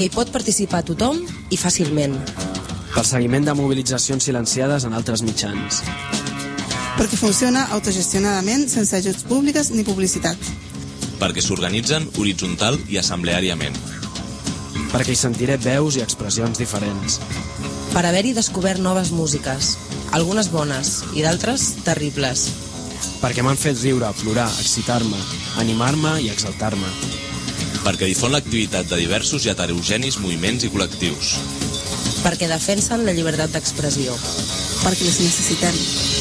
perquè hi pot participar tothom i fàcilment. Pel seguiment de mobilitzacions silenciades en altres mitjans. Perquè funciona autogestionadament sense ajuts públics ni publicitat. Perquè s'organitzen horitzontal i assembleàriament. Perquè hi sentiré veus i expressions diferents. Per haver-hi descobert noves músiques, algunes bones i d'altres terribles. Perquè m'han fet riure, plorar, excitar-me, animar-me i exaltar-me. Perquè difon l'activitat de diversos i heterogenis moviments i col·lectius. Perquè defensen la llibertat d'expressió. Perquè les necessitem.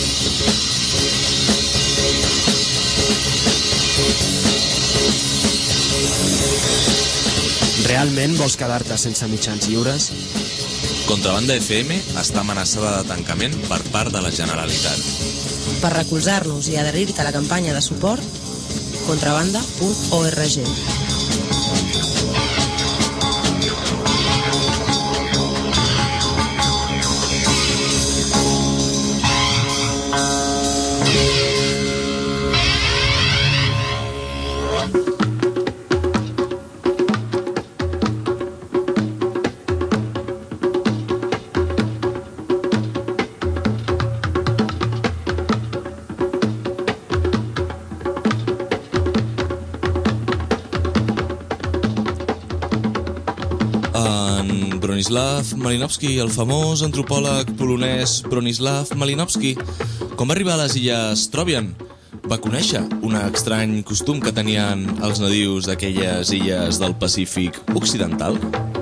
Realment vols quedar-te sense mitjans lliures? Contrabanda FM està amenaçada de tancament per part de la Generalitat. Per recolzar-nos i adherir-te a la campanya de suport, contrabanda.org. Bronislaw Malinowski, el famós antropòleg polonès Bronislaw Malinowski, quan va arribar a les illes Trovian, va conèixer un estrany costum que tenien els nadius d'aquelles illes del Pacífic Occidental.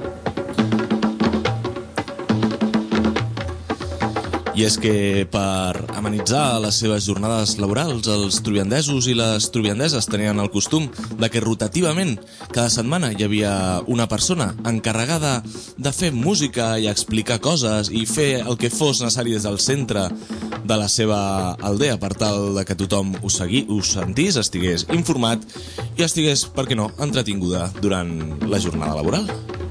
I és que per amenitzar les seves jornades laborals, els troviandesos i les troviandeses tenien el costum de que rotativament cada setmana hi havia una persona encarregada de fer música i explicar coses i fer el que fos necessari des del centre de la seva aldea per tal de que tothom ho sentís, estigués informat i estigués, per què no, entretinguda durant la jornada laboral.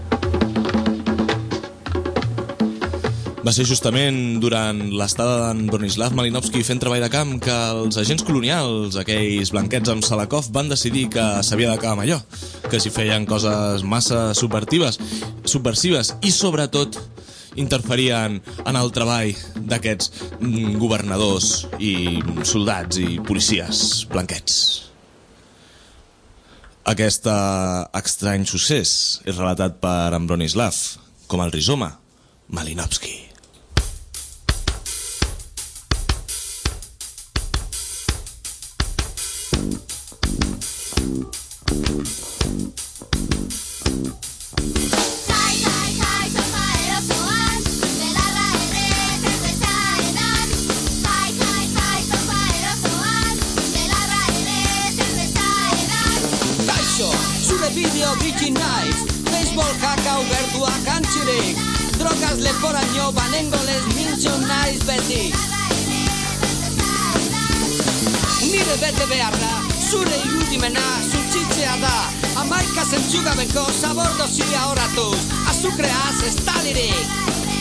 Va ser justament durant l'estada d'en Bronislaw Malinowski fent treball de camp que els agents colonials, aquells blanquets amb Salakov, van decidir que s'havia d'acabar amb allò, que si feien coses massa subversives i sobretot interferien en el treball d'aquests governadors i soldats i policies blanquets. Aquest estrany succés és relatat per en Bronislaw com el rizoma Malinowski. Bideo bikin naiz, baseball kakao bertua kantxurik, drogaz leporaino banengoles mintxo naiz beti. Nire bete beharra, zure irudimena zutxitzea da, amaika zentzugabeko zabordozia horatuz, azukreaz estalirik.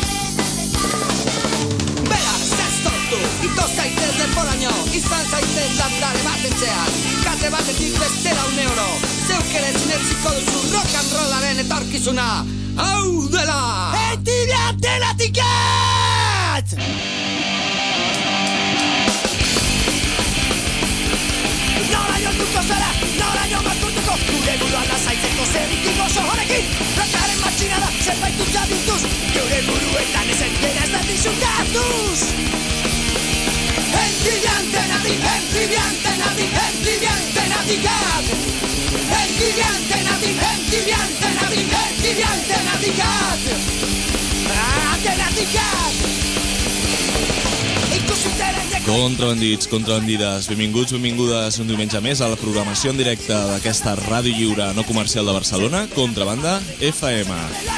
Beraz, ez tortu, ito zaitez leporaino, izan zaitez landare batentzean, kate batetik bestera €1. Zeuk ere zinetziko duzu rock and rollaren etorkizuna. Hau dela! Etidea denatikat! Noraino duko zara, noraino makurtuko, gure buruan lazaitzeko zerrikin oso honekin. Rockaren matxinada, zerbait dut jadituz, geure buruetan ezen dena ez da disutatuz. Entidean denatikat! Contrabandides, benvinguts, benvingudes un diumenge més a la programació en directe d'aquesta ràdio lliure no comercial de Barcelona, Contrabanda FM.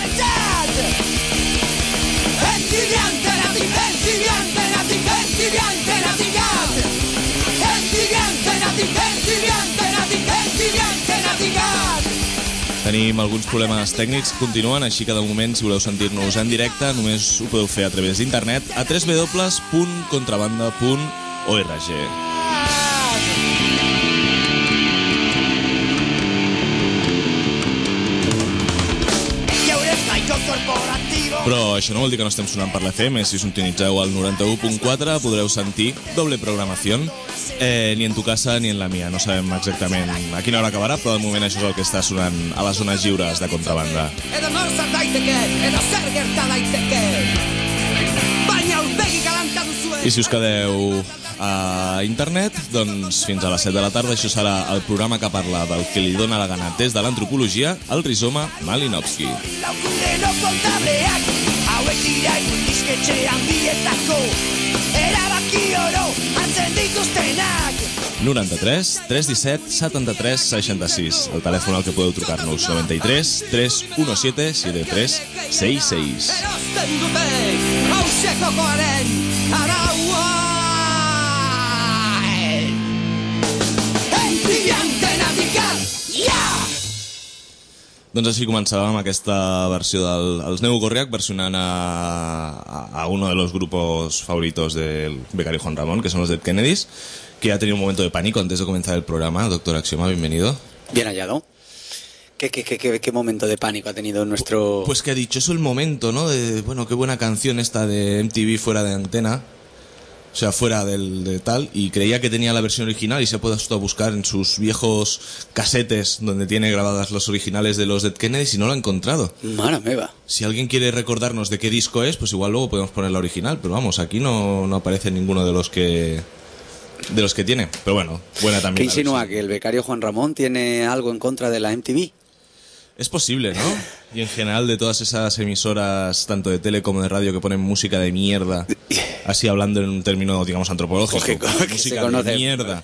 Tenim alguns problemes tècnics que continuen, així que de moment, si voleu sentir-nos en directe, només ho podeu fer a través d'internet a www.contrabanda.org. Però això no vol dir que no estem sonant per l'FM. Si sintonitzeu el 91.4 podreu sentir doble programació, ni en tu casa ni en la mia. No sabem exactament a quina hora acabarà, però de moment això és el que està sonant a les zones lliures de contrabanda. Edo norza daiteke, edo zer gerta daiteke. Baina aurpegi galanta duzue. I si us quedeu a internet, doncs fins a les 7 de la tarda això serà el programa que parla del que li dóna la gana des de l'antropologia, el rizoma Malinowski. Laukundeno kontableak, hauek dira indizketxe handietako erabaki oro hartzen dituztenak. 93 317 73 66. El telèfon al que podeu trucar-nos, 93 317 7366. Erosten dute, hause jokoaren araua. Doncs així començàvem aquesta versió dels Neu Gorriak versionant a uno de los grupos favoritos del becario Juan Ramón, que son los Dead Kennedys, que ha tenido un momento de pánico antes de comenzar el programa. Doctor Axioma, bienvenido. Bien hallado. ¿Qué momento de pánico ha tenido nuestro...? Pues que ha dicho eso el momento, ¿no? De, bueno, qué buena canción esta de MTV fuera de antena. O sea, fuera de tal, y creía que tenía la versión original y se ha puesto a buscar en sus viejos casetes donde tiene grabadas los originales de los Dead Kennedys y no lo ha encontrado. Mara meva. Si alguien quiere recordarnos de qué disco es, pues igual luego podemos poner la original, pero vamos, aquí no aparece ninguno de los que tiene. Pero bueno, buena también. ¿Qué insinúa? ¿Que el becario Juan Ramón tiene algo en contra de la MTV? Es posible, ¿no? Y en general de todas esas emisoras, tanto de tele como de radio, que ponen música de mierda, así hablando en un término, digamos, antropológico. Música de mierda.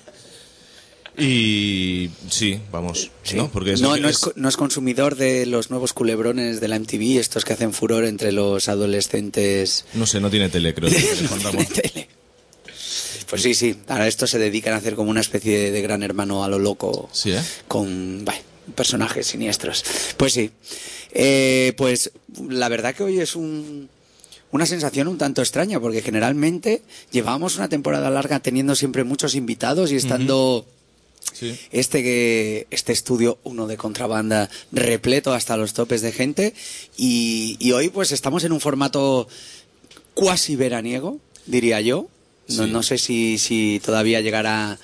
Y sí, vamos, sí. ¿No? Porque no es consumidor de los nuevos culebrones de la MTV, estos que hacen furor entre los adolescentes. No sé, no tiene tele, creo. No tiene tele. Pues sí. Ahora estos se dedican a hacer como una especie de gran hermano a lo loco. Sí, ¿eh? Con... personajes siniestros. Pues sí. Pues la verdad que hoy es una sensación un tanto extraña, porque generalmente llevábamos una temporada larga teniendo siempre muchos invitados y estando sí. este estudio, uno de contrabanda, repleto hasta los topes de gente, y hoy pues estamos en un formato cuasi veraniego, diría yo. Sí. No sé si todavía llegará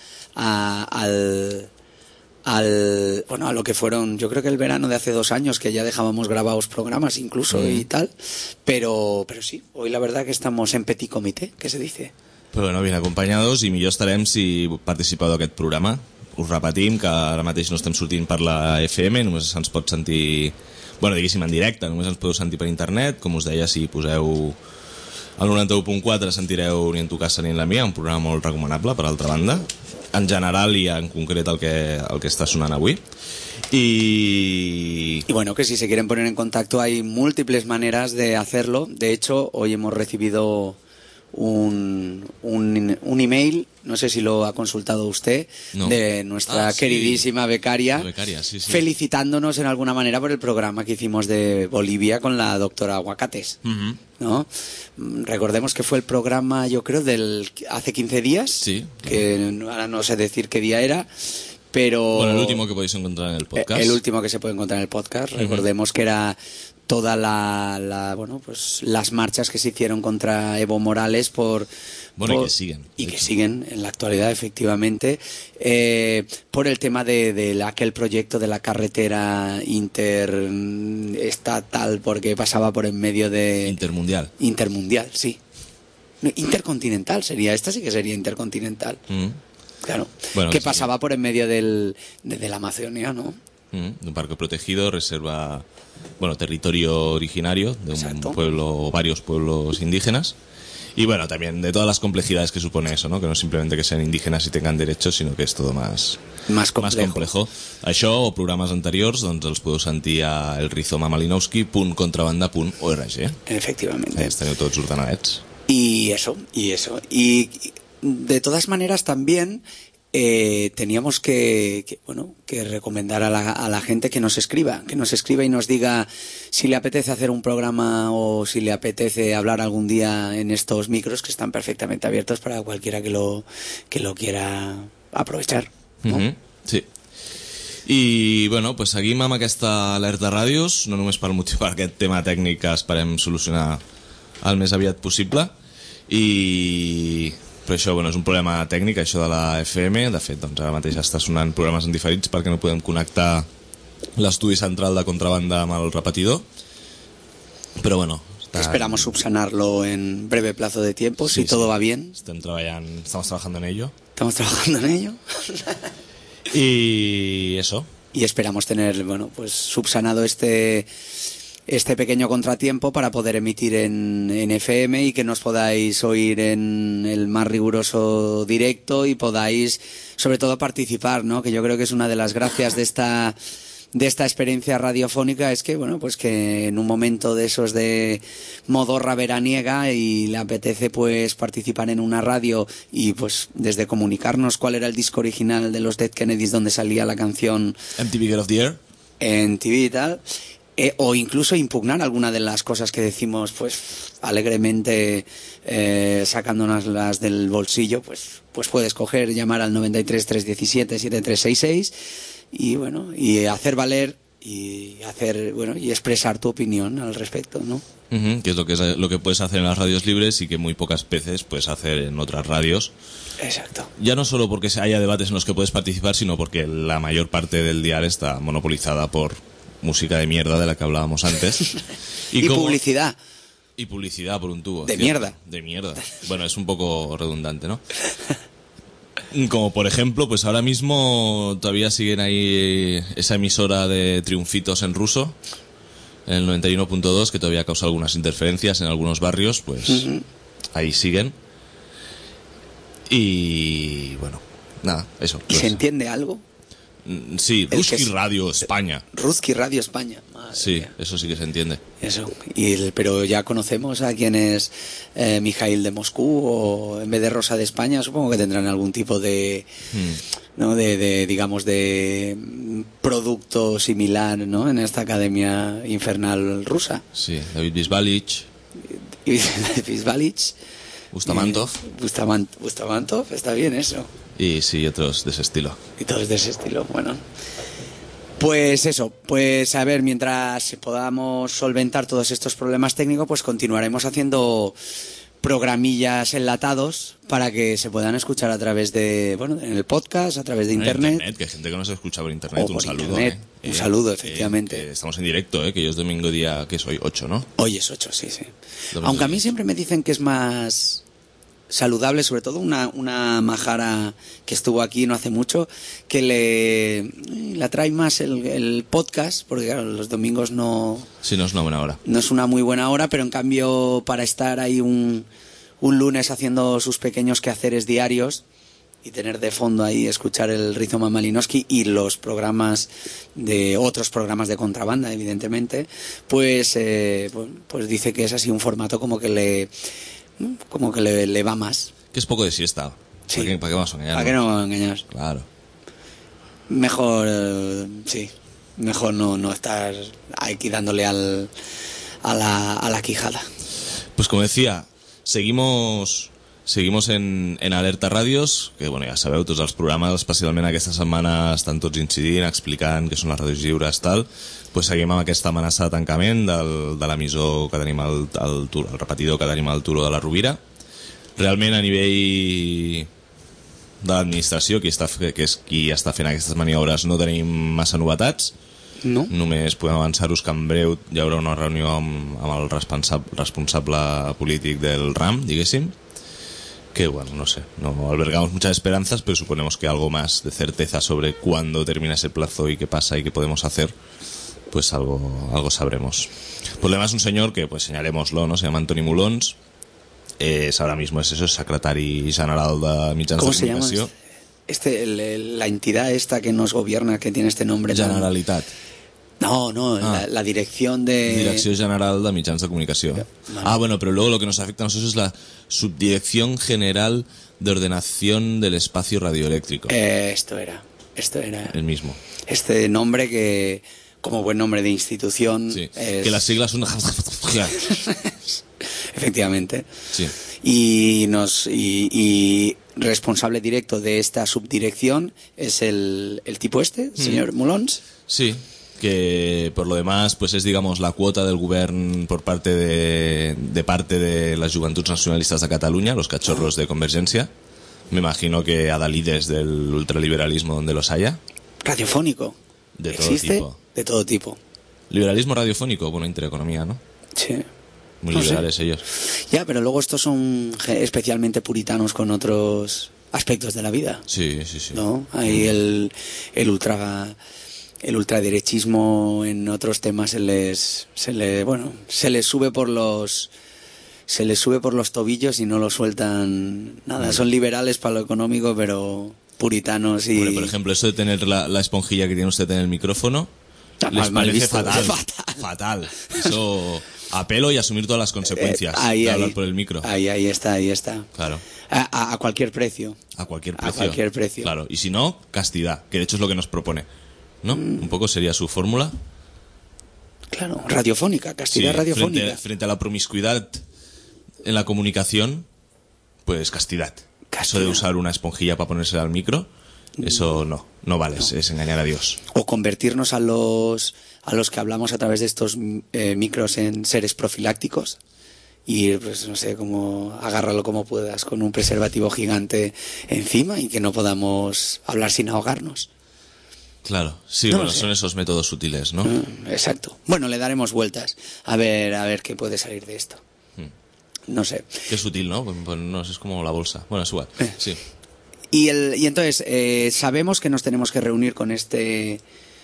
a lo que fueron, yo creo que el verano de hace 2 años, que ya dejábamos grabados programas incluso y tal, pero sí, hoy la verdad que estamos en petit comité, que se dice. Però bueno, bien acompanyats, i millor estarem si participeu d'aquest programa. Us repetim que ara mateix no estem sortint per la FM, només ens pot sentir, bueno, diguéssim en directe, només ens podeu sentir per internet. Com us deia, si poseu al 91.4 sentireu Ni en tu casa ni en la mia, un programa molt recomanable, per altra banda, en general y en concreto el que está sonando avui. Y bueno, que si se quieren poner en contacto hay múltiples maneras de hacerlo. De hecho, hoy hemos recibido un email, no sé si lo ha consultado usted, no, de nuestra queridísima becaria, sí. Felicitándonos en alguna manera por el programa que hicimos de Bolivia con la doctora Aguacates. Uh-huh. ¿No? Recordemos que fue el programa, yo creo, hace 15 días, sí. Que ahora no sé decir qué día era, pero... Bueno, el último que podéis encontrar en el podcast. El último que se puede encontrar en el podcast. Recordemos que era toda las marchas que se hicieron contra Evo Morales y que siguen en la actualidad, efectivamente, por el tema de aquel proyecto de la carretera interestatal, porque pasaba por en medio de... Intermundial, sí. No, intercontinental sería, esta sí que sería intercontinental. Claro, bueno, que pasaba por en medio de la Amazonia, ¿no? Un parque protegido, reserva, bueno, territorio originario de un pueblo o varios pueblos indígenas. Y bueno, también de todas las complejidades que supone eso, ¿no? Que no simplemente que sean indígenas y tengan derechos, sinó que és tot más complejo. Això o programes anteriors doncs els podeu sentir a elrizomamalinowski.contrabanda.org. Efectivamente. Els teniu tots ordenadets. Y eso. Y de todas maneras también teníamos que recomendar a la gente que nos escriba y nos diga si le apetece hacer un programa o si le apetece hablar algún día en estos micros que están perfectamente abiertos para cualquiera que lo quiera aprovechar, ¿no? Sí. I, bueno, pues seguim amb aquesta alerta ràdios, no només per motivar aquest tema tècnic que esperem solucionar el més aviat possible, però això, bueno, és un problema tècnic, això de la FM. De fet, doncs, ara mateix està sonant programes en diferits perquè no podem connectar l'estudi central de contrabanda amb el repetidor, però bueno, esperamos subsanarlo en breve plazo de tiempo, si todo va bien. Estamos trabajando en ello. Y eso. Y esperamos tener, bueno, pues subsanado este pequeño contratiempo para poder emitir en FM y que nos podáis oír en el más riguroso directo y podáis, sobre todo, participar, ¿no? Que yo creo que es una de las gracias de esta experiencia radiofónica, es que, bueno, pues que en un momento de esos de modorra veraniega y le apetece pues participar en una radio y pues desde comunicarnos cuál era el disco original de los Dead Kennedys donde salía la canción MTV Get of the Air en TV y tal, o incluso impugnar alguna de las cosas que decimos pues alegremente, sacándonos las del bolsillo, pues puedes coger, llamar al 93 317 7366 y bueno, y hacer valer y expresar tu opinión al respecto, ¿no? Que es lo que puedes hacer en las radios libres y que muy pocas veces puedes hacer en otras radios. Exacto. Ya no solo porque haya debates en los que puedes participar, sino porque la mayor parte del dial está monopolizada por música de mierda de la que hablábamos antes. Y publicidad. Y publicidad por un tubo. De mierda. De mierda. Bueno, es un poco redundante, ¿no? Como por ejemplo, pues ahora mismo todavía siguen ahí esa emisora de triunfitos en ruso, en el 91.2, que todavía causa algunas interferencias en algunos barrios, pues ahí siguen. Y bueno, nada, eso. ¿Y se entiende algo? Sí, Ruski Radio España. Ruski Radio España. Madre sí, mía. Eso sí que se entiende. Eso. Pero ya conocemos a quién es Mijail de Moscú, o en vez de Rosa de España, supongo que tendrán algún tipo de, ¿no? de digamos, de producto similar, ¿no? En esta academia infernal rusa. Sí, David Bisbalich. Bustamantov. Bustamantov, está bien eso. Y sí, otros de ese estilo. Y todos de ese estilo, bueno. Pues eso, pues a ver, mientras podamos solventar todos estos problemas técnicos, pues continuaremos haciendo programillas enlatados para que se puedan escuchar a través de, bueno, en el podcast, a través de internet. Que hay gente que no se escucha por internet, un saludo. Internet. Un saludo, efectivamente. Estamos en directo, que hoy es domingo día, que es hoy 8, ¿no? Hoy es 8, sí. Aunque a mí siempre me dicen que es más saludable, sobre todo una majara que estuvo aquí no hace mucho, que le atrae más el podcast, porque claro, los domingos no... Sí, no es una buena hora. No es una muy buena hora, pero en cambio para estar ahí un lunes haciendo sus pequeños quehaceres diarios y tener de fondo ahí, escuchar el Rizoma Malinowski y los programas otros programas de contrabanda, evidentemente, pues dice que es así un formato como que le va más. Que es poco de siesta. Sí. ¿Para qué vamos a engañar? ¿Para qué no vamos a engañar? Claro. Mejor, sí. Mejor no estar aquí dándole a la quijada. Pues como decía, seguimos en Alerta Ràdios, que bueno, ja sabeu, tots els programes, especialment aquesta setmana, estan tots incidint, explicant què són les ràdios lliures, tal. Pues seguim amb aquesta amenaça de tancament de l'emissor que tenim el repetidor que tenim al Turó de la Rovira. Realment, a nivell de l'administració, que és qui està fent aquestes maniobres, no tenim massa novetats. No. Només podem avançar-vos que en breu hi haurà una reunió amb el responsable polític del RAM, diguéssim, que bueno, no sé, no albergamos muchas esperanzas, pero suponemos que algo más de certeza sobre cuándo termina ese plazo y qué pasa y qué podemos hacer, pues algo sabremos. El problema es un señor que, pues señalémoslo, ¿no? Se llama Antoni Molons, ahora mismo es secretari general de Mitjans de Comunicació. ¿Cómo se llama? La entidad esta que nos gobierna, que tiene este nombre. Generalitat. No, la dirección de... Dirección General de Mitjans de Comunicació. Vale. Bueno, pero luego lo que nos afecta a nosotros es la Subdirección General de Ordenación del Espacio Radioeléctrico. Esto era. El mismo. Este nombre que, como buen nombre de institución... Sí, es... que las siglas son... Efectivamente. Sí. y responsable directo de esta subdirección es el tipo señor Molons. Sí, que por lo demás pues es, digamos, la cuota del govern por parte de las Joventuts Nacionalistas de Cataluña, los cachorros de Convergencia. Me imagino que adalides del ultraliberalismo donde los haya. Radiofónico. De todo ¿Existe? tipo. De todo tipo. Liberalismo radiofónico, bueno, intereconomía, ¿no? Sí. Muy No liberales sé. ellos. Ya, pero luego estos son especialmente puritanos con otros aspectos de la vida. Sí. ¿No? Ahí el ultraderechismo en otros temas se les sube por los tobillos y no lo sueltan nada. Son liberales para lo económico, pero puritanos y... Hombre, por ejemplo, eso de tener la esponjilla que tiene usted en el micrófono les mal parece visto. fatal. Eso, a pelo y asumir todas las consecuencias de hablar por el micro. Ahí está. Claro. A cualquier precio. A cualquier precio. Claro. Y si no, castidad, que de hecho es lo que nos propone, ¿no? Un poco sería su fórmula. Claro, radiofónica, castidad radiofónica. Frente a la promiscuidad en la comunicación, pues castidad. Eso de usar una esponjilla para ponerse al micro, eso no vale, es engañar a Dios. O convertirnos a los que hablamos a través de estos micros en seres profilácticos y, pues no sé, como agárralo como puedas con un preservativo gigante encima y que no podamos hablar sin ahogarnos. Claro, sí, No bueno, lo sé. son esos métodos sutiles, ¿no? Exacto. Bueno, le daremos vueltas a ver qué puede salir de esto. No sé. Qué sutil, ¿no? Pues no, es como la bolsa. Bueno, es igual, sí. Y entonces sabemos que nos tenemos que reunir con este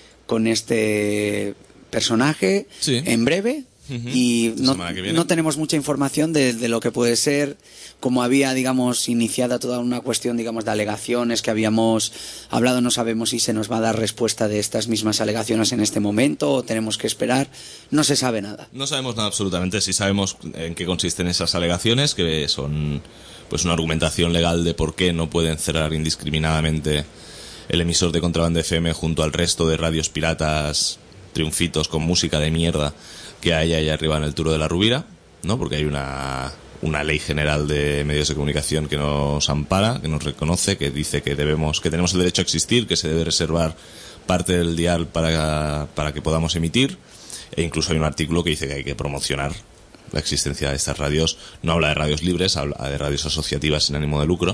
personaje Sí. en breve. Y La semana que viene. no tenemos mucha información de lo que puede ser, como había, digamos, iniciada toda una cuestión, digamos, de alegaciones que habíamos hablado. No sabemos si se nos va a dar respuesta de estas mismas alegaciones en este momento o tenemos que esperar. No se sabe nada. No sabemos nada absolutamente. Sí sabemos en qué consisten esas alegaciones, que son pues una argumentación legal de por qué no pueden cerrar indiscriminadamente el emisor de Contrabanda FM junto al resto de radios piratas triunfitos con música de mierda que hay ahí arriba en el Turo de la Rubira, ¿no? Porque hay una ley general de medios de comunicación que nos ampara, que nos reconoce, que dice que tenemos el derecho a existir, que se debe reservar parte del dial para que podamos emitir, e incluso hay un artículo que dice que hay que promocionar la existencia de estas radios. No habla de radios libres, habla de radios asociativas sin ánimo de lucro,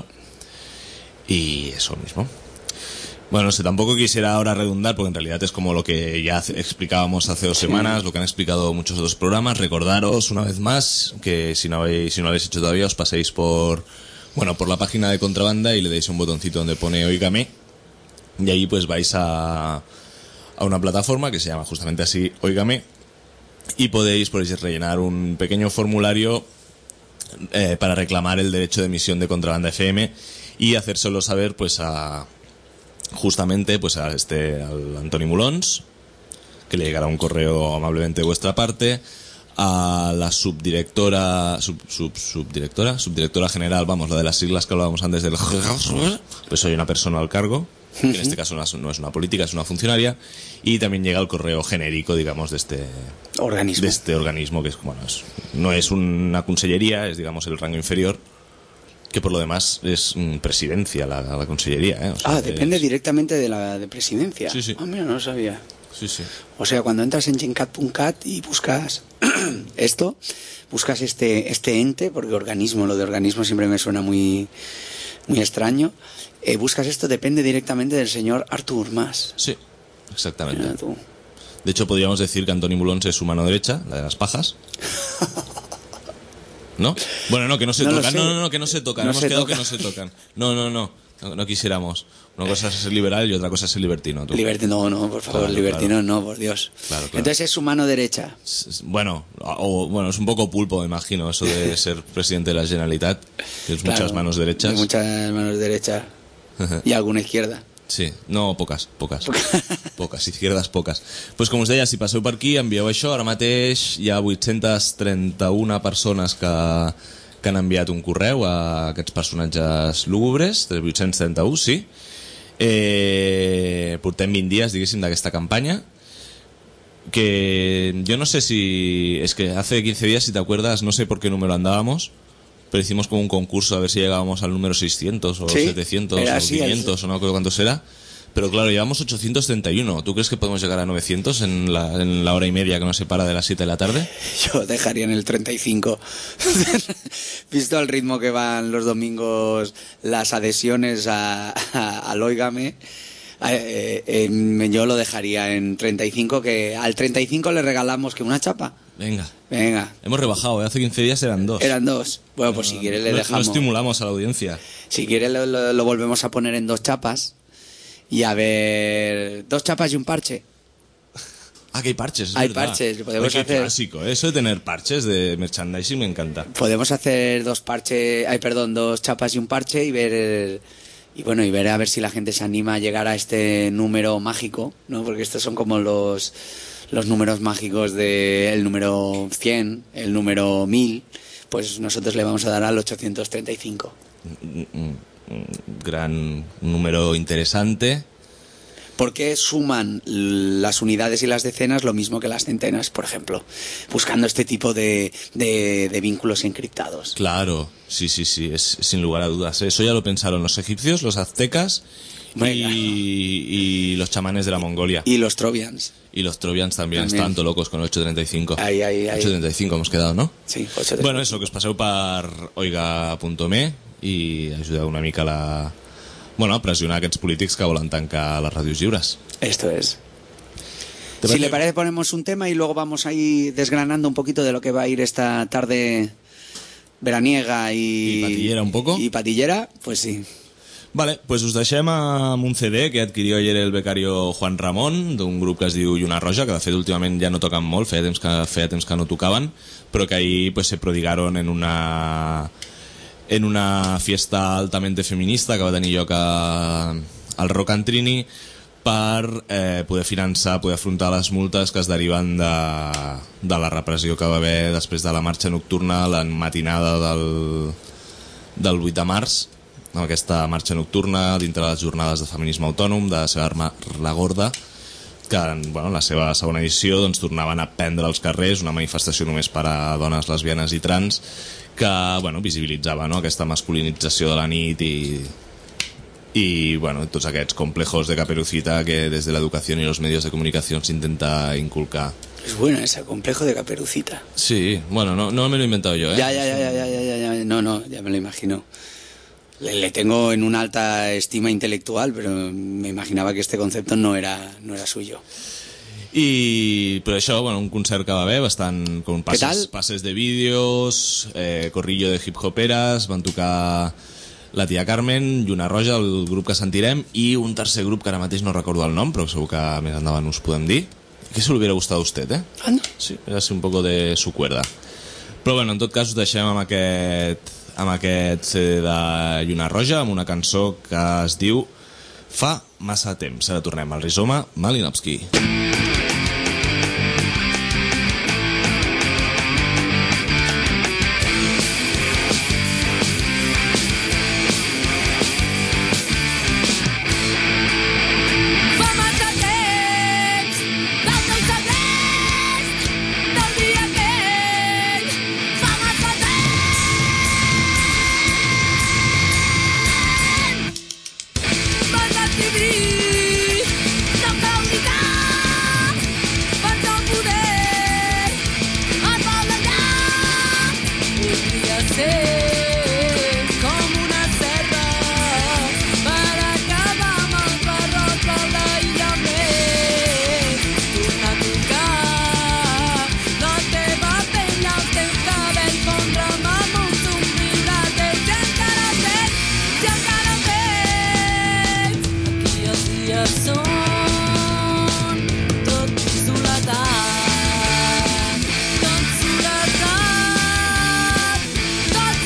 y eso mismo. Bueno, no sé, tampoco quisiera ahora redundar, porque en realidad es como lo que ya explicábamos hace 2 semanas, lo que han explicado muchos otros programas. Recordaros una vez más que si no lo habéis hecho todavía, os paséis por la página de Contrabanda y le deis un botoncito donde pone Óigame, y ahí pues vais a una plataforma que se llama justamente así, Óigame, y podéis rellenar un pequeño formulario para reclamar el derecho de emisión de Contrabanda FM y hacérselo saber pues justamente pues al Antoni Molons, que le llegará un correo amablemente de vuestra parte, a la subdirectora general, vamos, la de las siglas que hablábamos antes del pues soy una persona al cargo, que en este caso no es una política, es una funcionaria, y también llega el correo genérico, digamos, de este organismo que es, bueno, no es una consellería, es, digamos, el rango inferior, que por lo demás es presidencia la consellería, O sea, depende directamente de la de presidencia. Sí. Mira, no lo sabía. Sí. O sea, cuando entras en gencat.cat y buscas buscas este ente, porque lo de organismo siempre me suena muy, muy extraño, buscas esto, depende directamente del señor Artur Mas. Sí, exactamente. Mira tú. De hecho, podríamos decir que Antoni Molons es su mano derecha, la de las pajas. ¿No? Bueno, no, que no se tocan. No, que no se tocan. Hemos quedado que no se tocan. No quisiéramos. Una cosa es ser liberal y otra cosa es ser libertino. Libertino, no, por favor, Claro, libertino, claro. no, por Dios. Claro. Entonces es su mano derecha. Bueno, es un poco pulpo, me imagino, eso de ser presidente de la Generalitat. Tienes Claro, muchas manos derechas. Muchas manos derechas. Y alguna izquierda. Sí, no, pocas, izquierdes pocas. Pues com us deia, si passeu per aquí, envieu això. Ara mateix hi ha 831 persones que han enviat un correu a aquests personatges lúgubres, 831, sí. Portem 20 dies, diguéssim, d'aquesta campanya, que yo no sé si... Es que hace 15 días, si te acuerdas, no sé por qué número andábamos, pero hicimos como un concurso a ver si llegábamos al número 600 o Sí, 700 era o así, 500 o no creo cuánto será. Pero claro, llevamos 831. ¿Tú crees que podemos llegar a 900 en la hora y media que nos separa de las 7 de la tarde? Yo dejaría en el 35. Visto el ritmo que van los domingos las adhesiones al Óigame, yo lo dejaría en 35, que al 35 le regalamos que una chapa. Venga. Hemos rebajado, hace 15 días eran 2. Eran 2. Bueno, pues si quieres le dejamos. Lo estimulamos a la audiencia. Si quieres lo volvemos a poner en 2 chapas. Y a ver, 2 chapas y un parche. Ah, que hay parches, es Hay verdad. parches, podemos Qué hacer. clásico, eso de tener parches de merchandising me encanta. Podemos hacer 2 chapas y un parche y ver a ver si la gente se anima a llegar a este número mágico, ¿no? Porque estos son como los números mágicos del número 100, el número 1000, pues nosotros le vamos a dar al 835. Gran número interesante. ¿Por qué suman las unidades y las decenas lo mismo que las centenas, por ejemplo? Buscando este tipo de vínculos encriptados. Claro, sí, es sin lugar a dudas. Eso ya lo pensaron los egipcios, los aztecas y los chamanes de la Mongolia. Y los trovians. Y los trovians también. Estaven tot locos con el 835. Ahí. 835 hemos quedado, ¿no? Sí, 835. Bueno, eso, que us passeu per oiga.me i ajudeu una mica a pressionar aquests polítics que volen tancar les ràdios lliures. Esto es. Si le parece, ponemos un tema y luego vamos ahí desgranando un poquito de lo que va a ir esta tarde veraniega y patillera un poco. Y patillera, pues sí. Vale, pues us deixem amb un CD que adquirió ayer el becario Juan Ramón, d'un grup que es diu Lluna Roja, que de fet últimament ja no toquen molt, feia temps que no tocaven, però que ahí pues, se prodigaron en una fiesta altamente feminista que va tenir lloc al Rock and Trini per poder afrontar les multes que es deriven de la repressió que va haver després de la marxa nocturna, la matinada del 8 de març, amb aquesta marxa nocturna dintre de les jornades de feminisme autònom de Segarra la Gorda, que en la seva segona edició doncs, tornaven a prendre els carrers, una manifestació només per a dones lesbianes i trans, que visibilitzava aquesta masculinització de la nit i tots aquests complejos de Caperucita que des de l'educació i los medios de comunicació s'intenta inculcar. Es bueno ese complejo de Caperucita. Sí, no me lo he inventado yo, ¿eh? Ya, no, ya me lo imagino. Le tengo en una alta estima intelectual, pero me imaginaba que este concepto no era suyo. I per això, un concert que va haver bastant con passes de vídeos, corrillo de hip-hoperes, van tocar la tia Carmen, Lluna Roja, el grup que sentirem, i un tercer grup que ara mateix no recordo el nom, però segur que més endavant us podem dir. Que se l'hubiera gustat a usted, ¿eh? ¿Anda? Sí, era así un poco de su cuerda. Però en tot cas us deixem amb aquest CD de Lluna Roja, amb una cançó que es diu Fa massa temps. Ara tornem al Rizoma Malinovski. Tot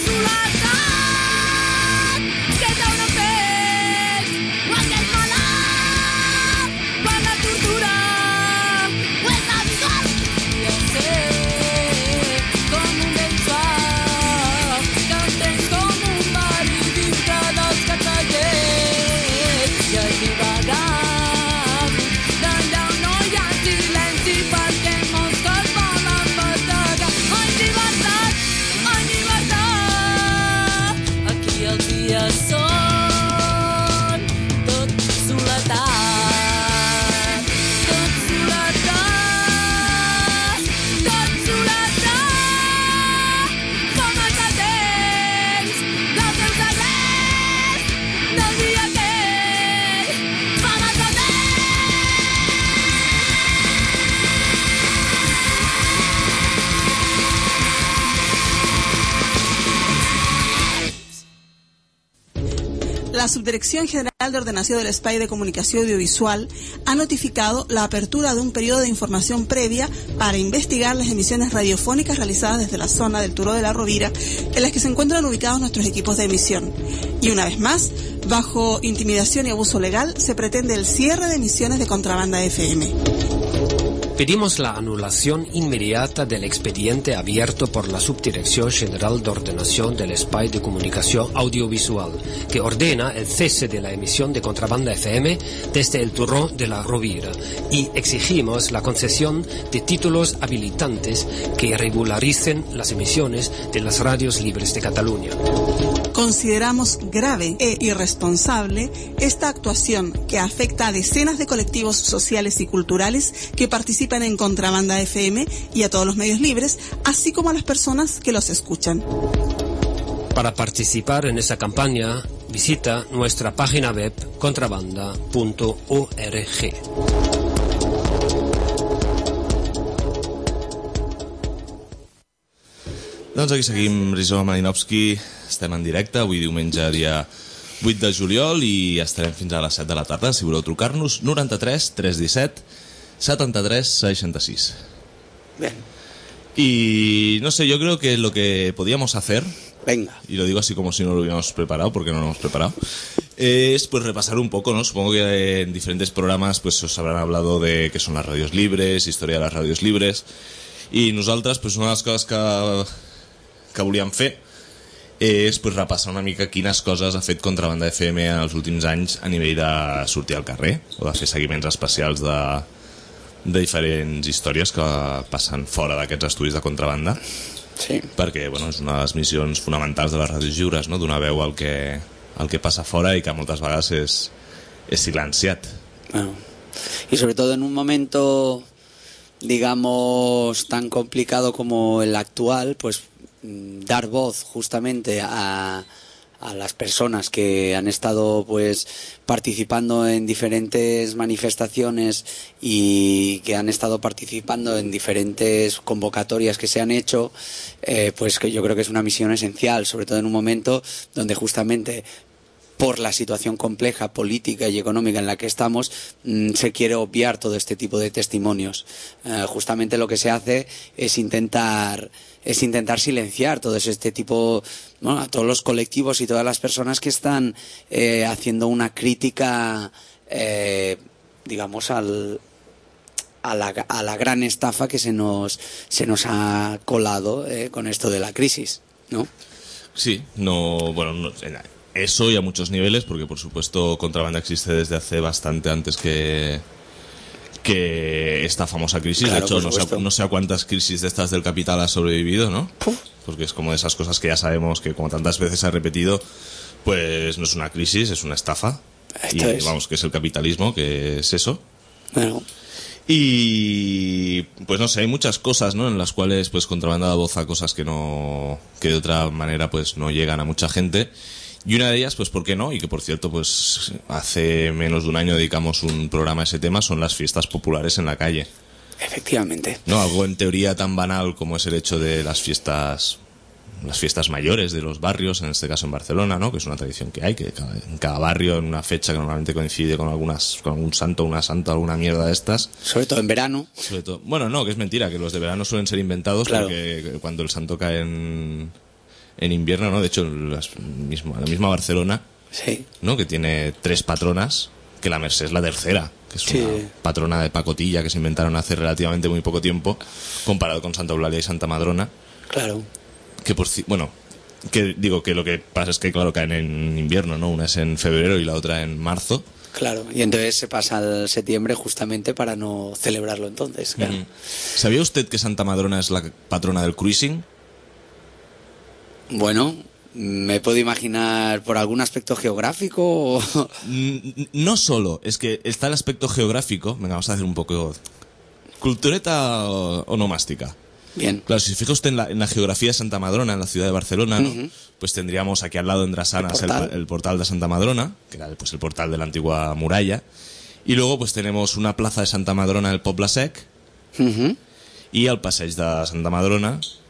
La Subdirección General de Ordenació de l'Espai de Comunicació Audiovisual ha notificado la apertura de un periodo de información previa para investigar las emisiones radiofónicas realizadas desde la zona del Turó de la Rovira, en las que se encuentran ubicados nuestros equipos de emisión. Y una vez más, bajo intimidación y abuso legal, se pretende el cierre de emisiones de Contrabanda FM. Pedimos la anulación inmediata del expediente abierto por la Subdirección General de Ordenación del Espai de Comunicación Audiovisual, que ordena el cese de la emisión de Contrabanda FM desde el Turó de la Rovira, y exigimos la concesión de títulos habilitantes que regularicen las emisiones de las radios libres de Cataluña. Consideramos grave e irresponsable esta actuación que afecta a decenas de colectivos sociales y culturales que participan en Contrabanda FM y a todos los medios libres, así como a las personas que los escuchan. Para participar en esa campaña, visita nuestra página web contrabanda.org. Doncs aquí seguim, Rizoma Malinovski, estem en directe, avui diumenge, dia 8 de juliol, i estarem fins a les 7 de la tarda. Si voleu trucar-nos, 93 317 73 66. Bien. Y no sé, yo creo que lo que podíamos hacer, Venga. y lo digo así como si no lo hubiéramos preparado, porque no lo hemos preparado, es pues repasar un poco, ¿no? Supongo que en diferentes programas pues os habrán hablado de qué son las radios libres, historia de las radios libres, y nosaltres pues una de les coses que volíem fer és pues, repassar una mica quines coses ha fet Contrabanda FM en els últims anys a nivell de sortir al carrer o de fer seguiments especials de diferents històries que passen fora d'aquests estudis de Contrabanda. Sí. Perquè bueno, és una de les missions fonamentals de les ràdios lliures, no? Donar veu al que passa fora y que moltes vegades és silenciat. Bueno. Y sobre todo en un momento, digamos, tan complicado como el actual, pues dar voz justamente a las personas que han estado pues participando en diferentes manifestaciones y que han estado participando en diferentes convocatorias que se han hecho, pues que yo creo que es una misión esencial, sobre todo en un momento donde justamente por la situación compleja política y económica en la que estamos, se quiere obviar todo este tipo de testimonios. Justamente lo que se hace es intentar silenciar todo este tipo, bueno, a todos los colectivos y todas las personas que están haciendo una crítica, digamos, a la gran estafa que se nos ha colado con esto de la crisis, ¿no? Sí, eso y a muchos niveles, porque por supuesto Contrabanda existe desde hace bastante antes que esta famosa crisis. Claro, de hecho, no sé a cuántas crisis de estas del capital ha sobrevivido, ¿no? Porque es como de esas cosas que ya sabemos que como tantas veces ha repetido, pues no es una crisis, es una estafa. Vamos, que es el capitalismo, que es eso. Bueno. Y pues no sé, hay muchas cosas, ¿no? En las cuales pues Contrabanda da voz a cosas que de otra manera pues no llegan a mucha gente. Y una de ellas, pues ¿por qué no? Y que por cierto, pues hace menos de un año dedicamos un programa a ese tema, son las fiestas populares en la calle. Efectivamente. No, algo en teoría tan banal como es el hecho de las fiestas mayores de los barrios, en este caso en Barcelona, ¿no? Que es una tradición que hay, que en cada barrio, en una fecha que normalmente coincide con algún santo, una santa, alguna mierda de estas. Sobre todo en verano. Bueno, no, que es mentira, que los de verano suelen ser inventados, claro. Porque cuando el santo cae en invierno, ¿no? De hecho, la misma Barcelona, sí, ¿no? Que tiene 3 patronas, que la Mercè es la tercera, que es una patrona de pacotilla que se inventaron hace relativamente muy poco tiempo, comparado con Santa Eulàlia y Santa Madrona. Claro. Que que digo que lo que pasa es que claro caen en invierno, ¿no? Una es en febrero y la otra en marzo. Claro, y entonces se pasa al septiembre justamente para no celebrarlo entonces. Claro. ¿Sabía usted que Santa Madrona es la patrona del cruising? Bueno, me puedo imaginar por algún aspecto geográfico o... No solo, es que está el aspecto geográfico. Venga, vamos a hacer un poco cultureta onomástica. Bien. Claro, si se fija usted en la geografía de Santa Madrona, en la ciudad de Barcelona, ¿no? Pues tendríamos aquí al lado en Drassanes el portal de Santa Madrona, que era pues el portal de la antigua muralla, y luego pues tenemos una plaza de Santa Madrona del Poble Sec, y el passeig de Santa Madrona,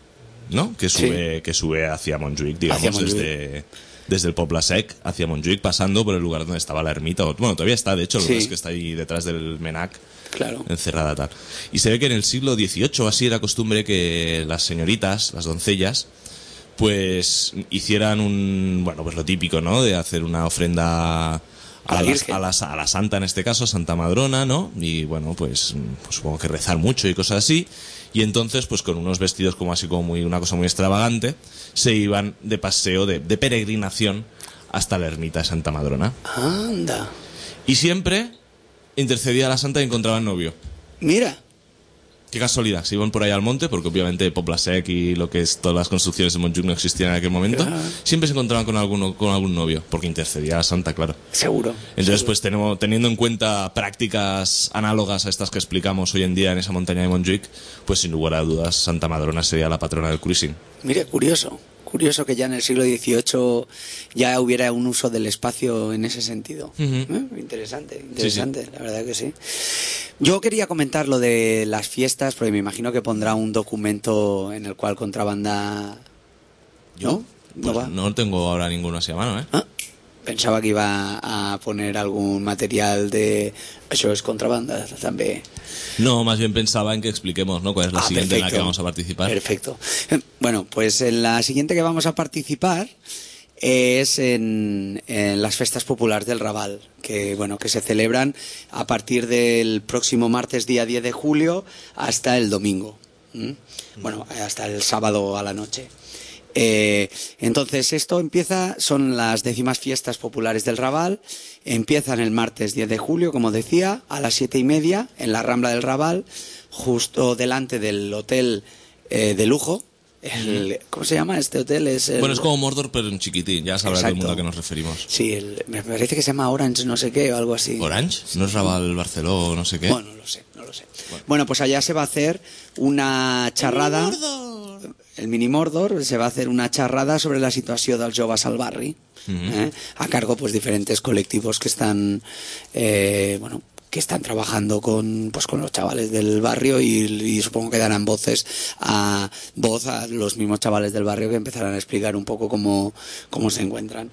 ¿no? Que sube hacia Montjuïc, digamos, desde el Poble Sec hacia Montjuïc, pasando por el lugar donde estaba la ermita. Bueno, todavía está, de hecho, lo que es que está ahí detrás del Menac, claro, encerrada tal. Y se ve que en el siglo XVIII así era costumbre que las señoritas, las doncellas, pues hicieran pues lo típico, ¿no? De hacer una ofrenda a la santa, en este caso, a Santa Madrona, ¿no? Y bueno, pues supongo que rezar mucho y cosas así. Y entonces, pues con unos vestidos como así como una cosa muy extravagante, se iban de paseo, de peregrinación hasta la ermita de Santa Madrona. Anda. Y siempre intercedía a la santa y encontraban novio. Mira. Qué casualidad, se iban por ahí al monte, porque obviamente Poble Sec y lo que es todas las construcciones de Montjuïc no existían en aquel momento. Siempre se encontraban con algún novio, porque intercedía a la santa, claro. Seguro. Entonces, pues teniendo en cuenta prácticas análogas a estas que explicamos hoy en día en esa montaña de Montjuïc, pues sin lugar a dudas Santa Madrona sería la patrona del cruising. Mire, curioso que ya en el siglo XVIII ya hubiera un uso del espacio en ese sentido. Interesante, sí. La verdad que sí. Yo quería comentar lo de las fiestas, porque me imagino que pondrá un documento en el cual Contrabanda... ¿Yo? Pues no tengo ahora ninguno así a mano, ¿eh? Pensaba que iba a poner algún material de... Eso es Contrabanda, también. No, más bien pensaba en que expliquemos, ¿no?, cuál es la siguiente en la que vamos a participar. Perfecto. Bueno, pues en la siguiente que vamos a participar es en las Festas Populares del Raval, que se celebran a partir del próximo martes, día 10 de julio, hasta el domingo. Bueno, hasta el sábado a la noche. Entonces son las 10ª Fiestas Populares del Raval. Empiezan el martes 10 de julio, como decía, a las 7:30 en la Rambla del Raval, justo delante del hotel de lujo. ¿Cómo se llama este hotel? Es como Mordor, pero en chiquitín, ya sabrá todo el mundo a qué nos referimos. Sí, me parece que se llama Orange no sé qué o algo así. ¿Orange? ¿No es Raval Barceló no sé qué? Bueno, no lo sé. Bueno, pues allá se va a hacer una charrada... El Mini Mordor se va a hacer una charrada sobre la situació dels joves al barri, a cargo pues diferentes colectivos que están trabajando con los chavales del barrio y supongo que darán voz a los mismos chavales del barrio, que empezarán a explicar un poco cómo se encuentran.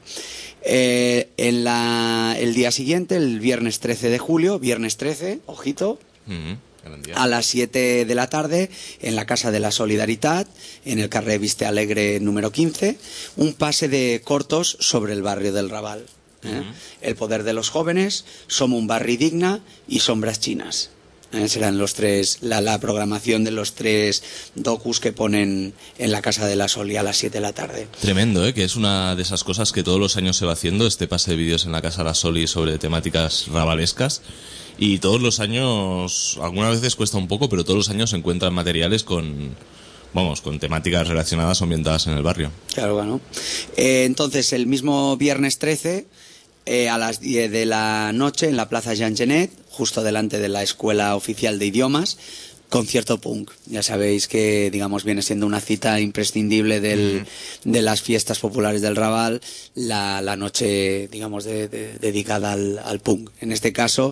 El día siguiente, el viernes 13 de julio, ojito, a las 7 de la tarde, en la Casa de la Solidaritat, en el carrer Viste Alegre número 15, un pase de cortos sobre el barrio del Raval. El poder de los jóvenes, Som un barri digne y Sombras chinas. Serán los tres, la programación de los 3 docus que ponen en la Casa de la Soli a las 7 de la tarde. Tremendo, que es una de esas cosas que todos los años se va haciendo, este pase de vídeos en la Casa de la Soli sobre temáticas ravalescas. Y todos los años, algunas veces cuesta un poco, pero todos los años se encuentran materiales con temáticas relacionadas o ambientadas en el barrio. Claro, bueno. Entonces, el mismo viernes 13, a las 10 de la noche, en la Plaza Jean Genet, justo delante de la Escuela Oficial de Idiomas, concierto punk. Ya sabéis que, viene siendo una cita imprescindible de las fiestas populares del Raval, la noche, dedicada al punk. En este caso,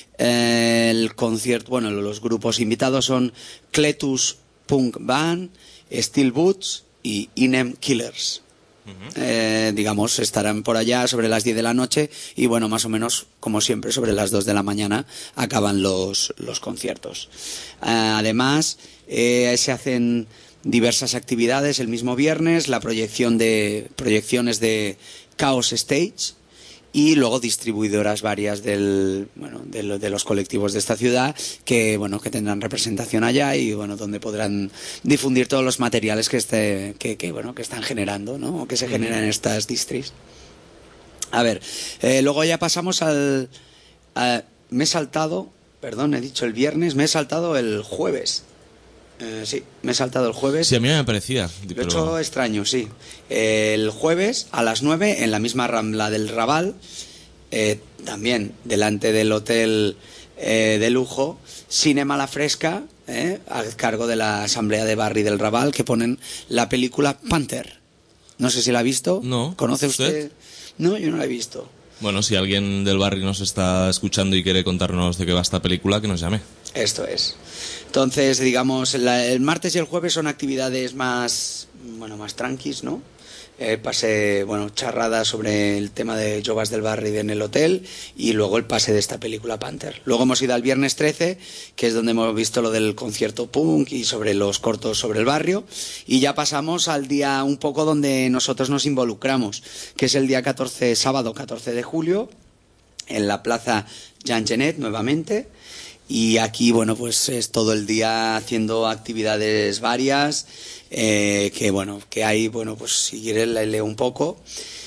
el concierto, los grupos invitados son Cletus Punk Band, Steel Boots y Inem Killers. Estarán por allá sobre las 10 de la noche y más o menos, como siempre, sobre las 2 de la mañana acaban los conciertos. Además, se hacen diversas actividades el mismo viernes, la proyecciones de Chaos Stage y luego distribuidoras varias de los colectivos de esta ciudad que tendrán representación allá y donde podrán difundir todos los materiales que están generando, ¿no? O que se generan en estas distris. A ver, luego ya pasamos he saltado el viernes, me he saltado el jueves. Sí, me he saltado el jueves. Sí, a mí me parecía. Lo he hecho extraño, sí. El jueves a las 9 en la misma Rambla del Raval, también delante del hotel de lujo, Cinema La Fresca, al cargo de la Asamblea de Barri del Raval, que ponen la película Panther. No sé si la ha visto. No. ¿Conoce usted? No, yo no la he visto. Bueno, si alguien del barrio nos está escuchando y quiere contarnos de qué va esta película, que nos llame. Esto es. Entonces, digamos, el martes y el jueves son actividades más tranquis, ¿no? Pase, charradas sobre el tema de Joves del Barri en el hotel y luego el pase de esta película Panther. Luego hemos ido al viernes 13, que es donde hemos visto lo del concierto punk y sobre los cortos sobre el barrio, y ya pasamos al día un poco donde nosotros nos involucramos, que es el día 14, sábado 14 de julio, en la plaza Jean Genet nuevamente. Y aquí, pues es todo el día haciendo actividades varias, que hay, pues si quieres la leo un poco.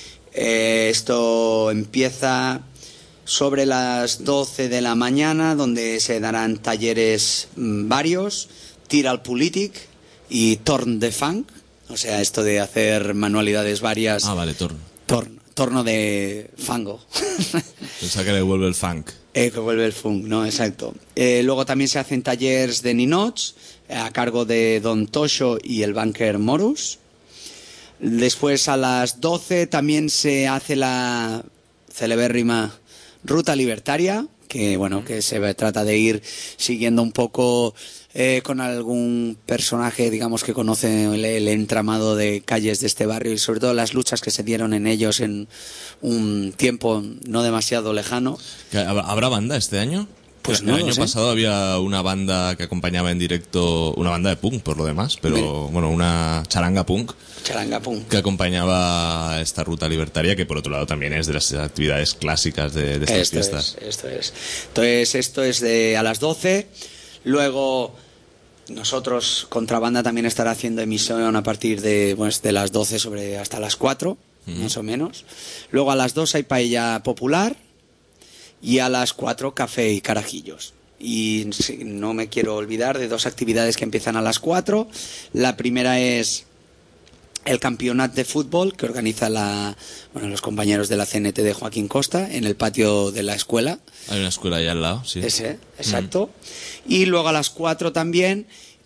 Esto empieza sobre las 12 de la mañana, donde se darán talleres varios, tir al polític y torn de funk, o sea, esto de hacer manualidades varias. Ah, vale, Torno de fango. Pensaba que le vuelve el funk. Que vuelve el funk, ¿no? Exacto. Luego también se hacen talleres de ninots a cargo de Don Tosho y el banker Morus. Después a las 12 también se hace la celebérrima Ruta Libertaria, que se trata de ir siguiendo un poco con algún personaje, digamos, que conoce el entramado de calles de este barrio y sobre todo las luchas que se dieron en ellos en un tiempo no demasiado lejano. ¿Habrá banda este año? Pues el año pasado había una banda que acompañaba en directo, una banda de punk por lo demás, pero una charanga punk. Que acompañaba esta Ruta Libertaria, que por otro lado también es de las actividades clásicas de estas fiestas. Esto es. Entonces esto es a las 12. Luego nosotros, Contrabanda, también estará haciendo emisión a partir de las 12 hasta las 4, más o menos. Luego a las 2 hay paella popular y a las 4 café y carajillos. Y no me quiero olvidar de dos actividades que empiezan a las 4. La primera es el campeonato de fútbol que organiza los compañeros de la CNT de Joaquín Costa en el patio de la escuela. Hay una escuela allá al lado, sí. Exacto. Y luego a las 4 también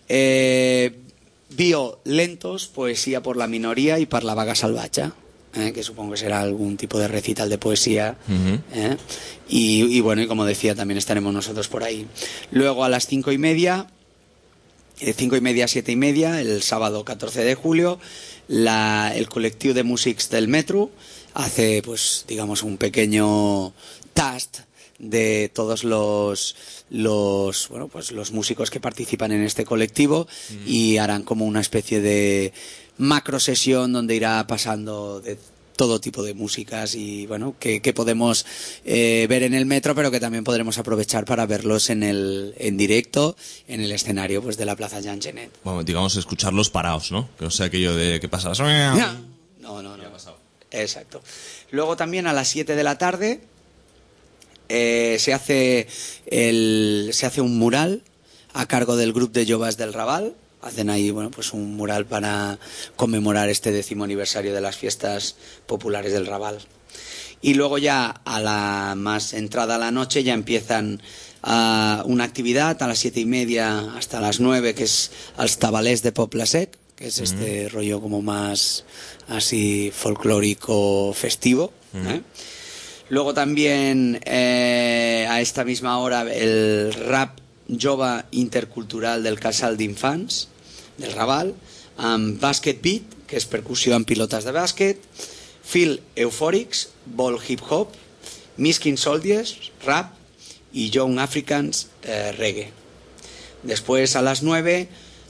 Violentos, poesía por la minoría y per la vaga salvatge, que supongo que será algún tipo de recital de poesía. Y como decía, también estaremos nosotros por ahí. Luego a las 5:30, 5:30 a 7:30, el sábado 14 de julio, el colectivo de músics del Metro hace, un pequeño tast de todos los músicos que participan en este colectivo y harán como una especie de macro sesión donde irá pasando de todo tipo de músicas y que podemos ver en el metro, pero que también podremos aprovechar para verlos en directo en el escenario de la Plaza Jean Genet. Digamos escucharlos parados, ¿no? Que no sea aquello de ¿qué pasa? No. Exacto. Luego también a las 7 de la tarde se hace un mural a cargo del grupo de Joves del Raval. Hacen ahí un mural para conmemorar este 10º aniversario de las fiestas populares del Raval. Y luego ya a la más entrada a la noche ya empiezan una actividad a las 7:30 hasta las 9, que es els tabalers de Poble Sec, que es este rollo como más así folclórico festivo. Luego también a esta misma hora el rap jove intercultural del Casal d'Infants del Raval, amb Basket Beat, que és percussió amb pilotes de bàsquet, Feel Euphorics, Ball Hip Hop, Miskin Soldiers, Rap y Young Africans, Reggae. Después a las 9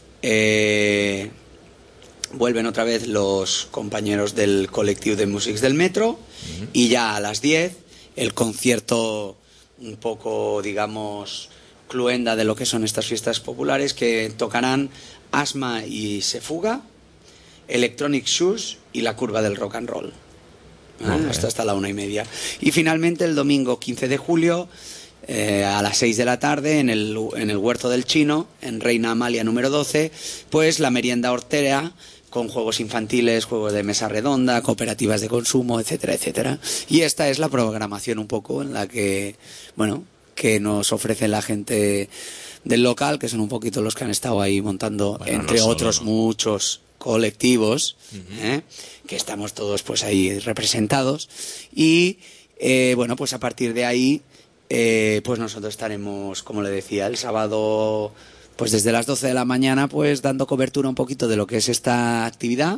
vuelven otra vez los compañeros del colectivo de músics del Metro y ya a las 10 el concierto un poco, digamos, cluenda de lo que son estas fiestas populares, que tocarán Asma y Sefuga, Electronic Shoes y La Curva del Rock and Roll. Hasta la 1:30. Y finalmente el domingo 15 de julio a las 6 de la tarde en el Huerto del Chino, en Reina Amalia número 12, pues la merienda hortera con juegos infantiles, juegos de mesa redonda, cooperativas de consumo, etcétera, etcétera. Y esta es la programación un poco en la que, que nos ofrece la gente del local, que son un poquito los que han estado ahí montando, entre otros muchos colectivos, que estamos todos pues ahí representados. Y pues a partir de ahí pues nosotros estaremos, como le decía, el sábado, pues desde las 12 de la mañana, pues dando cobertura un poquito de lo que es esta actividad.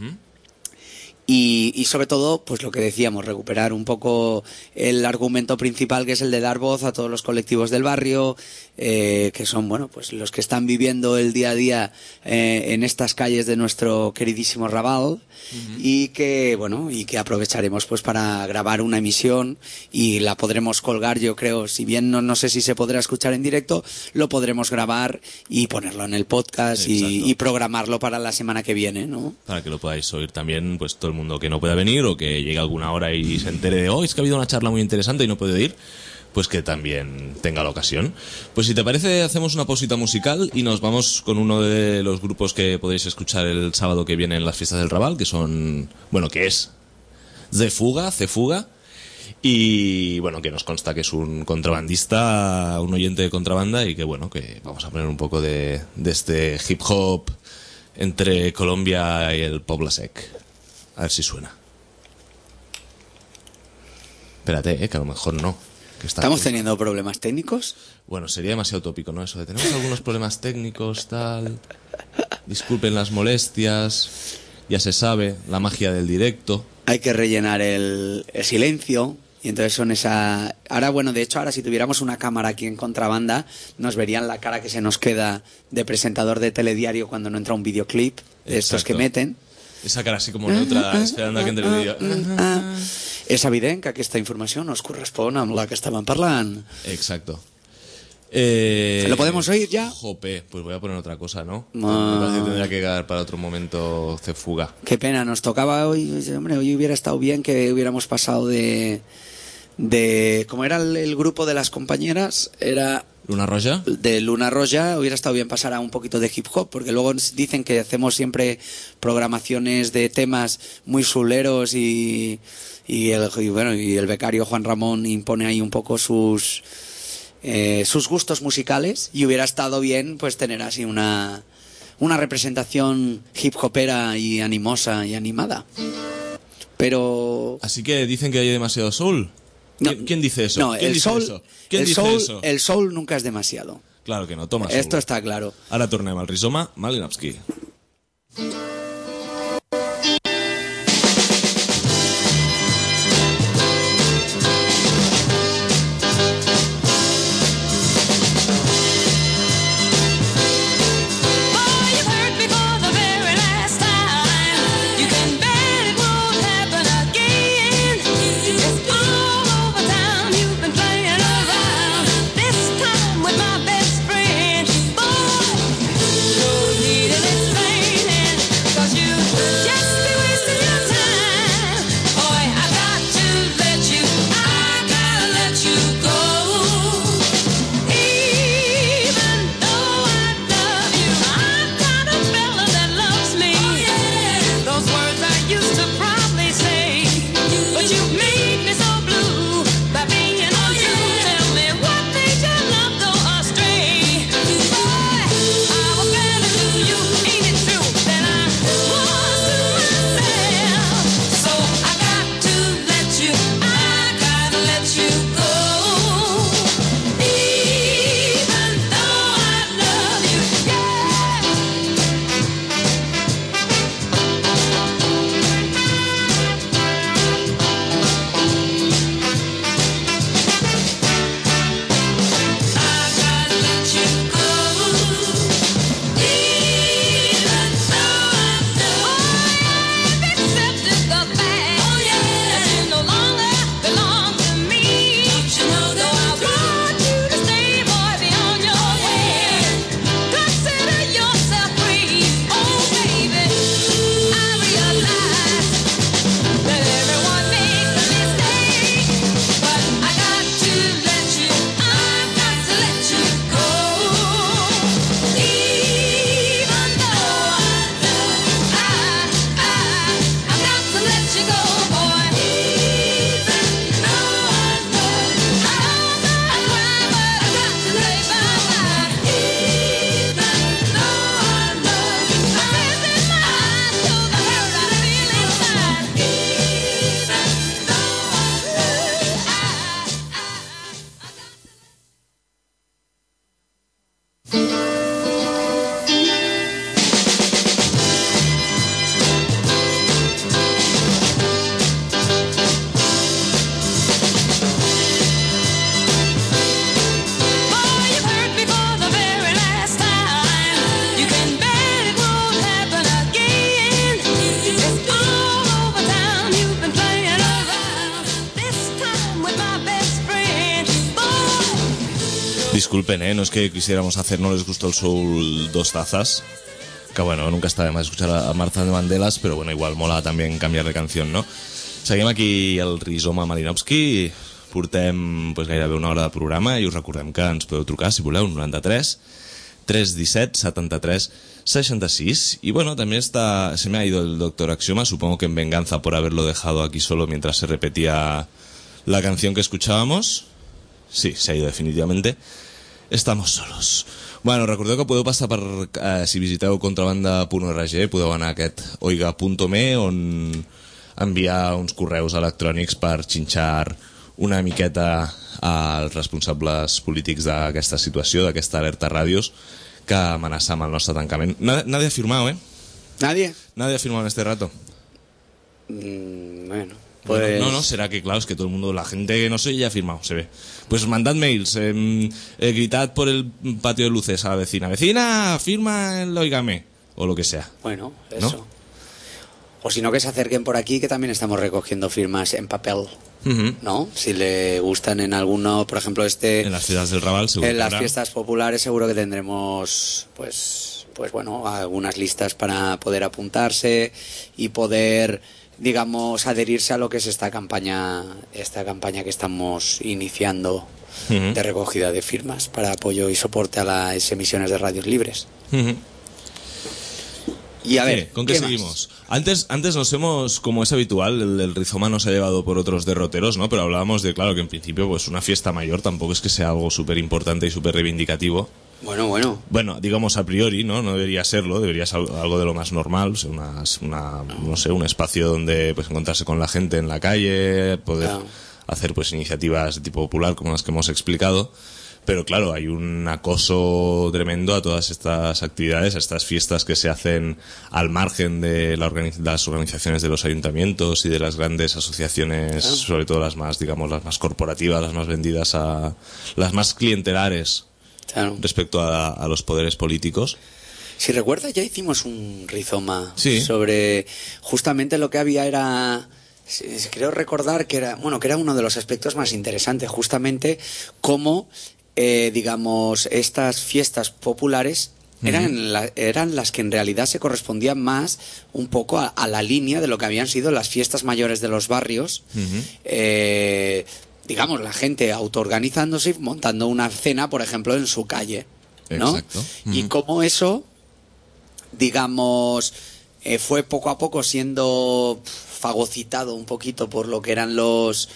Y sobre todo, pues lo que decíamos, recuperar un poco el argumento principal, que es el de dar voz a todos los colectivos del barrio, que son, bueno, pues los que están viviendo el día a día en estas calles de nuestro queridísimo Raval, y que, bueno, y que aprovecharemos pues para grabar una emisión y la podremos colgar, yo creo, si bien no sé si se podrá escuchar en directo, lo podremos grabar y ponerlo en el podcast y programarlo para la semana que viene, ¿no? Para que lo podáis oír también, pues todo el mundo que no pueda venir o que llegue a alguna hora y se entere de es que ha habido una charla muy interesante y no puede ir, pues que también tenga la ocasión. Pues si te parece, hacemos una pausita musical y nos vamos con uno de los grupos que podéis escuchar el sábado que viene en las fiestas del Raval, que son, bueno, que es Cefuga, y bueno, que nos consta que es un contrabandista, un oyente de contrabanda, y que bueno, que vamos a poner un poco de este hip hop entre Colombia y el Poble Sec. A ver si suena. Espérate, que a lo mejor no. ¿Estamos teniendo problemas técnicos? Bueno, sería demasiado tópico, ¿no? Eso de tenemos algunos problemas técnicos, tal. Disculpen las molestias. Ya se sabe, la magia del directo. Hay que rellenar el silencio. Y entonces son esa... Ahora, bueno, de hecho, ahora si tuviéramos una cámara aquí en Contrabanda, nos verían la cara que se nos queda de presentador de telediario cuando no entra un videoclip de estos que meten. Esa cara así como neutra, esperando a que entre el vídeo. És evident que aquesta informació no es correspon amb la que estaban parlant. Exacto. ¿Lo podemos oír ya? Jope, pues voy a poner otra cosa, ¿no? Me parece que tendría que quedar para otro momento Cefuga. Qué pena, nos tocaba hoy. Hombre, hoy hubiera estado bien que hubiéramos pasado de ¿cómo era el grupo de las compañeras? Era... ¿Luna Roja? De Luna Roja, hubiera estado bien pasar a un poquito de hip hop, porque luego dicen que hacemos siempre programaciones de temas muy suleros y el becario Juan Ramón impone ahí un poco sus gustos musicales, y hubiera estado bien pues tener así una representación hip hopera y animosa y animada. Pero... Así que dicen que hay demasiado soul. No, ¿Quién dice eso? No, ¿Quién dice eso? ¿Quién dice eso? El soul nunca es demasiado. Claro que no, toma soul. Esto está claro. Ara tornem al Rizoma Malinowski. Boy, don't need any explaining. disculpen, no es que quisiéramos hacer No les gustó el soul 2 tazas, que bueno, nunca está de más escuchar a Marta de Mandelas, pero bueno, igual mola también cambiar de canción, no? Seguim aquí el Rizoma Malinowski, portem gairebé una hora de programa i us recordem que ens podeu trucar, si voleu, 93 317 73 66. Y bueno, también se me ha ido el Doctor Axioma, supongo que en venganza por haberlo dejado aquí solo mientras se repetía la canción que escuchábamos. Sí, se ha ido definitivamente. Estamos solos. Bueno, recordeu que podeu passar per... si visiteu contrabanda.org, podeu anar a aquest oiga.me on enviar uns correus electrònics per xinxar una miqueta als responsables polítics d'aquesta situació, d'aquesta alerta ràdios, que amenaça amb el nostre tancament. Nadie ha firmado, ¿eh? ¿Nadie? Nadie ha firmado en este rato. Bueno, pues... No, será que, claro, es que todo el mundo, la gente que no sé, ya ha firmado, se ve. Pues mandad mails, gritad por el patio de luces a la vecina. Vecina, firma el Óigame, o lo que sea. Bueno, eso. ¿No? O si no, que se acerquen por aquí, que también estamos recogiendo firmas en papel. ¿No? Si le gustan en alguno, por ejemplo, en las fiestas del Raval, seguro. En las fiestas populares seguro que tendremos, pues bueno, algunas listas para poder apuntarse y poder, digamos, adherirse a lo que es esta campaña que estamos iniciando de recogida de firmas para apoyo y soporte a las emisiones de radios libres. Y a ver, ¿con qué seguimos? Antes nos hemos, como es habitual, el Rizoma nos ha llevado por otros derroteros, ¿no? Pero hablábamos de, claro, que en principio pues una fiesta mayor tampoco es que sea algo súper importante y súper reivindicativo. Bueno, digamos a priori, ¿no? No debería serlo, debería ser algo de lo más normal, o sea, un espacio donde pues encontrarse con la gente en la calle, poder hacer pues iniciativas de tipo popular como las que hemos explicado. Pero claro, hay un acoso tremendo a todas estas actividades, a estas fiestas que se hacen al margen de las organizaciones de los ayuntamientos y de las grandes asociaciones, sobre todo las más, digamos, las más corporativas, las más vendidas las más clientelares respecto a los poderes políticos. Si recuerdas, ya hicimos un rizoma sobre justamente lo que había era... Creo recordar que era uno de los aspectos más interesantes, justamente cómo digamos, estas fiestas populares eran las que en realidad se correspondían más un poco a la línea de lo que habían sido las fiestas mayores de los barrios. Digamos, la gente autoorganizándose y montando una cena, por ejemplo, en su calle, ¿no? Exacto. Y cómo eso, digamos, fue poco a poco siendo fagocitado un poquito por lo que eran los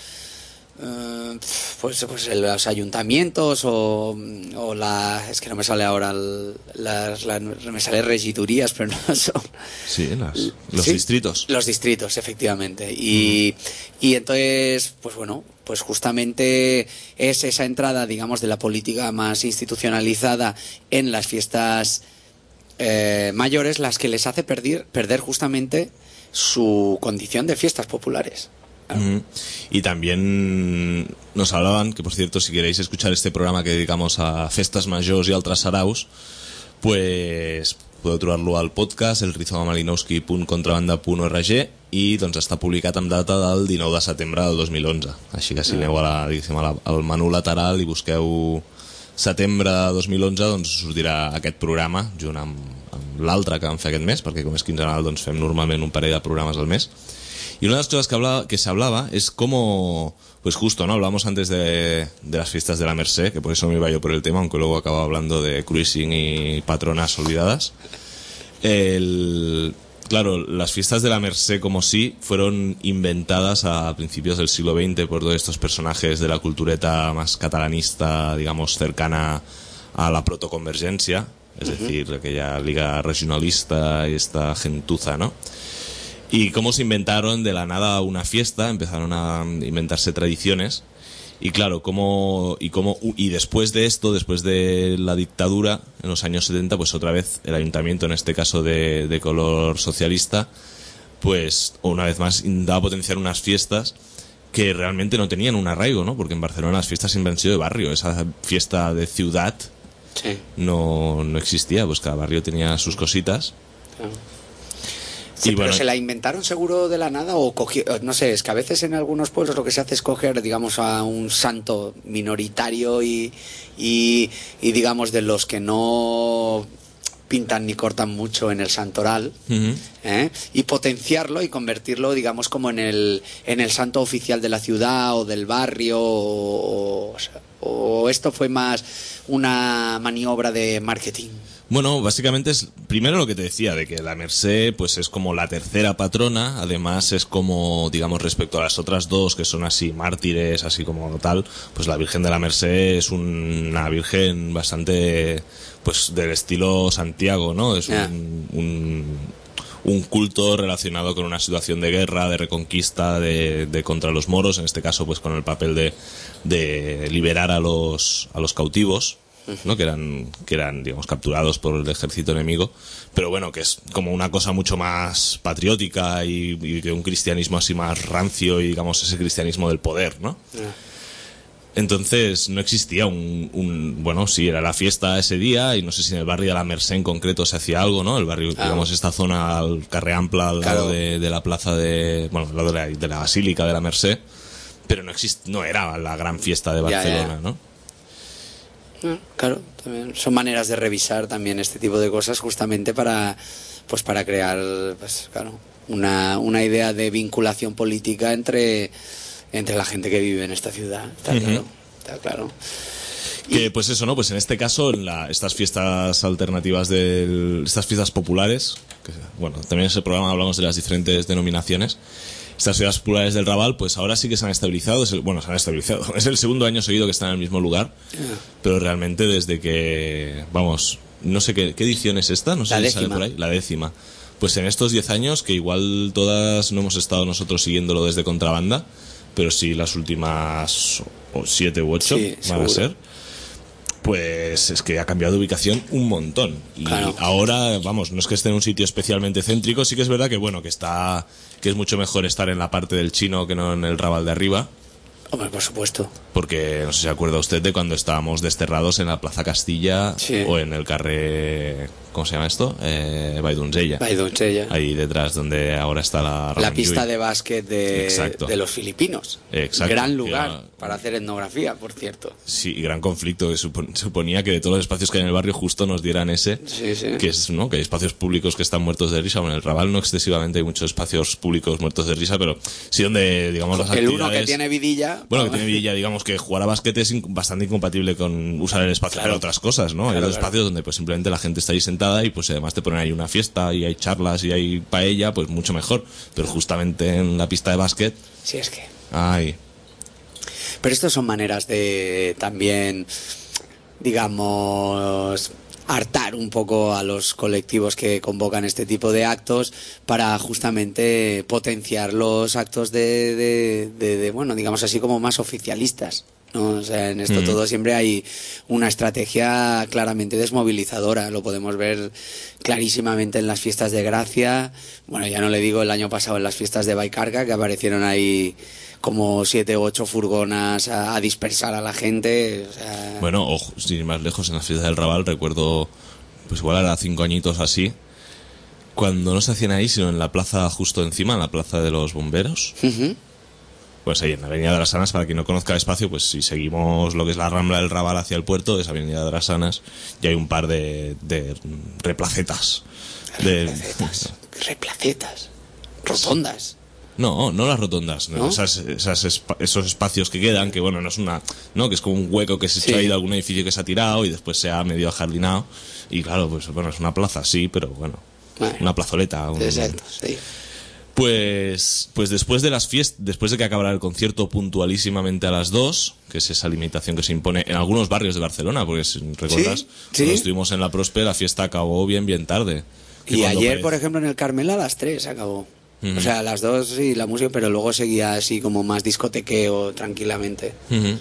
los ayuntamientos o es que no me sale ahora me sale regidurías, pero no son los distritos. Los distritos, efectivamente. Y entonces, pues bueno, pues justamente es esa entrada, digamos, de la política más institucionalizada en las fiestas mayores las que les hace perder justamente su condición de fiestas populares. Y también nos hablaban que, por cierto, si queréis escuchar este programa que dedicamos a festas majors i altres saraus, pues podeu trobar-lo al podcast, el rizomamalinowski.contrabanda.org, i doncs està publicat amb data del 19 de setembre del 2011. Així que si aneu al menú lateral i busqueu setembre de 2011, doncs sortirà aquest programa junt amb l'altre que vam fer aquest mes, perquè com és quinzenal doncs fem normalment un parell de programes al mes. Y una de las cosas que se hablaba es cómo, pues justo, ¿no? Hablamos antes de las fiestas de la Merced, que por eso me iba yo por el tema, aunque luego acababa hablando de cruising y patronas olvidadas. Claro, las fiestas de la Merced como sí fueron inventadas a principios del siglo XX por todos estos personajes de la cultureta más catalanista, digamos, cercana a la protoconvergencia, es decir, aquella liga regionalista y esta gentuza, ¿no? Y cómo se inventaron de la nada una fiesta, empezaron a inventarse tradiciones. Y claro, y después de esto, después de la dictadura, en los años 70, pues otra vez el ayuntamiento, en este caso de color socialista, pues una vez más intentaba potenciar unas fiestas que realmente no tenían un arraigo, ¿no? Porque en Barcelona las fiestas siempre han sido de barrio, esa fiesta de ciudad no existía, pues cada barrio tenía sus cositas. Sí, Y pero bueno, ¿se la inventaron seguro de la nada o cogió? No sé, es que a veces en algunos pueblos lo que se hace es coger, digamos, a un santo minoritario y digamos, de los que no pintan ni cortan mucho en el santoral, y potenciarlo y convertirlo, digamos, como en el santo oficial de la ciudad o del barrio, o esto fue más una maniobra de marketing. bueno, básicamente es primero lo que te decía, de que la Mercè pues es como la tercera patrona, además es como, digamos, respecto a las otras dos que son así mártires, así como tal, pues la Virgen de la Mercè es una virgen bastante, pues del estilo Santiago, ¿no? Es un culto relacionado con una situación de guerra, de reconquista, de contra los moros, en este caso pues con el papel de liberar a los cautivos, ¿no? que eran digamos capturados por el ejército enemigo, pero bueno, que es como una cosa mucho más patriótica y de un cristianismo así más rancio y digamos ese cristianismo del poder, ¿no? Entonces no existía bueno, sí, era la fiesta ese día y no sé si en el barrio de la Mercè en concreto se hacía algo, ¿no? El barrio, digamos, esta zona, el Carrer Ample, al lado de la plaza al lado de la Basílica de la Mercè, pero no era la gran fiesta de Barcelona, ¿no? Claro, también son maneras de revisar también este tipo de cosas justamente para crear, pues claro, una idea de vinculación política entre la gente que vive en esta ciudad, está claro. Que pues eso, ¿no? Pues en este caso, estas fiestas alternativas estas fiestas populares, que, bueno, también en ese programa hablamos de las diferentes denominaciones. Estas fiestas populares del Raval, pues ahora sí que se han estabilizado. Se han estabilizado. Es el segundo año seguido que están en el mismo lugar. Pero realmente desde que, vamos, no sé qué edición es esta, no sé si sale por ahí, la 10ª. Pues en estos 10 años, que igual todas no hemos estado nosotros siguiéndolo desde Contrabanda, pero sí las últimas 7 u 8 van seguro. a ser, pues es que ha cambiado de ubicación un montón. Y claro. Ahora, vamos, no es que esté en un sitio especialmente céntrico, sí que es verdad que bueno, que es mucho mejor estar en la parte del Chino que no en el Raval de arriba. Hombre, por supuesto. Porque no sé si se acuerda usted de cuando estábamos desterrados en la Plaza Castilla o en el carrer, ¿cómo se llama esto? Valldoncella. Ahí detrás donde ahora está la pista de básquet de los filipinos. Exacto. Gran lugar para hacer etnografía, por cierto. Sí, y gran conflicto, que suponía que de todos los espacios que hay en el barrio justo nos dieran ese, que es, ¿no? Que hay espacios públicos que están muertos de risa. Bueno, en el Raval no excesivamente hay muchos espacios públicos muertos de risa, pero sí donde, digamos, las actividades... El uno que tiene vidilla... Bueno, que tiene vidilla, digamos que jugar a básquet es bastante incompatible con usar el espacio para otras cosas, ¿no? Hay otros espacios donde pues simplemente la gente está ahí sentada y pues además te ponen ahí una fiesta y hay charlas y hay paella, pues mucho mejor. Pero justamente en la pista de básquet... Sí, es que... Ay. Pero estas son maneras de también, digamos, hartar un poco a los colectivos que convocan este tipo de actos para justamente potenciar los actos de bueno, digamos así como más oficialistas, ¿no? O sea, en esto todo siempre hay una estrategia claramente desmovilizadora. Lo podemos ver clarísimamente en las fiestas de Gracia. Bueno, ya no le digo el año pasado en las fiestas de Baicarca, que aparecieron ahí como 7 u 8 furgonas a dispersar a la gente. O sea... Bueno, ojo, sin ir más lejos, en las fiestas del Raval recuerdo, pues igual era 5 añitos así, cuando no se hacían ahí, sino en la plaza justo encima, en la plaza de los bomberos. Pues ahí en la Avenida de las Sanas, para quien no conozca el espacio, pues si seguimos lo que es la Rambla del Raval hacia el puerto, es Avenida de las Sanas, y hay un par de replacetas. Replacetas. Rotondas. No las rotondas, ¿no? Esos espacios que quedan, que bueno, no es que es como un hueco que se ha hecho ahí de algún edificio que se ha tirado y después se ha medio ajardinado. Y claro, pues bueno, es una plaza, sí, pero bueno, una plazoleta. Exacto, sí. Pues después de las fiestas, después de que acabara el concierto puntualísimamente a las 2, que es esa limitación que se impone en algunos barrios de Barcelona, porque si recuerdas, cuando estuvimos en la Prospe, la fiesta acabó bien tarde. Y ayer, por ejemplo, en el Carmela a las 3 acabó. O sea, a las 2 sí, la música, pero luego seguía así como más discotequeo tranquilamente.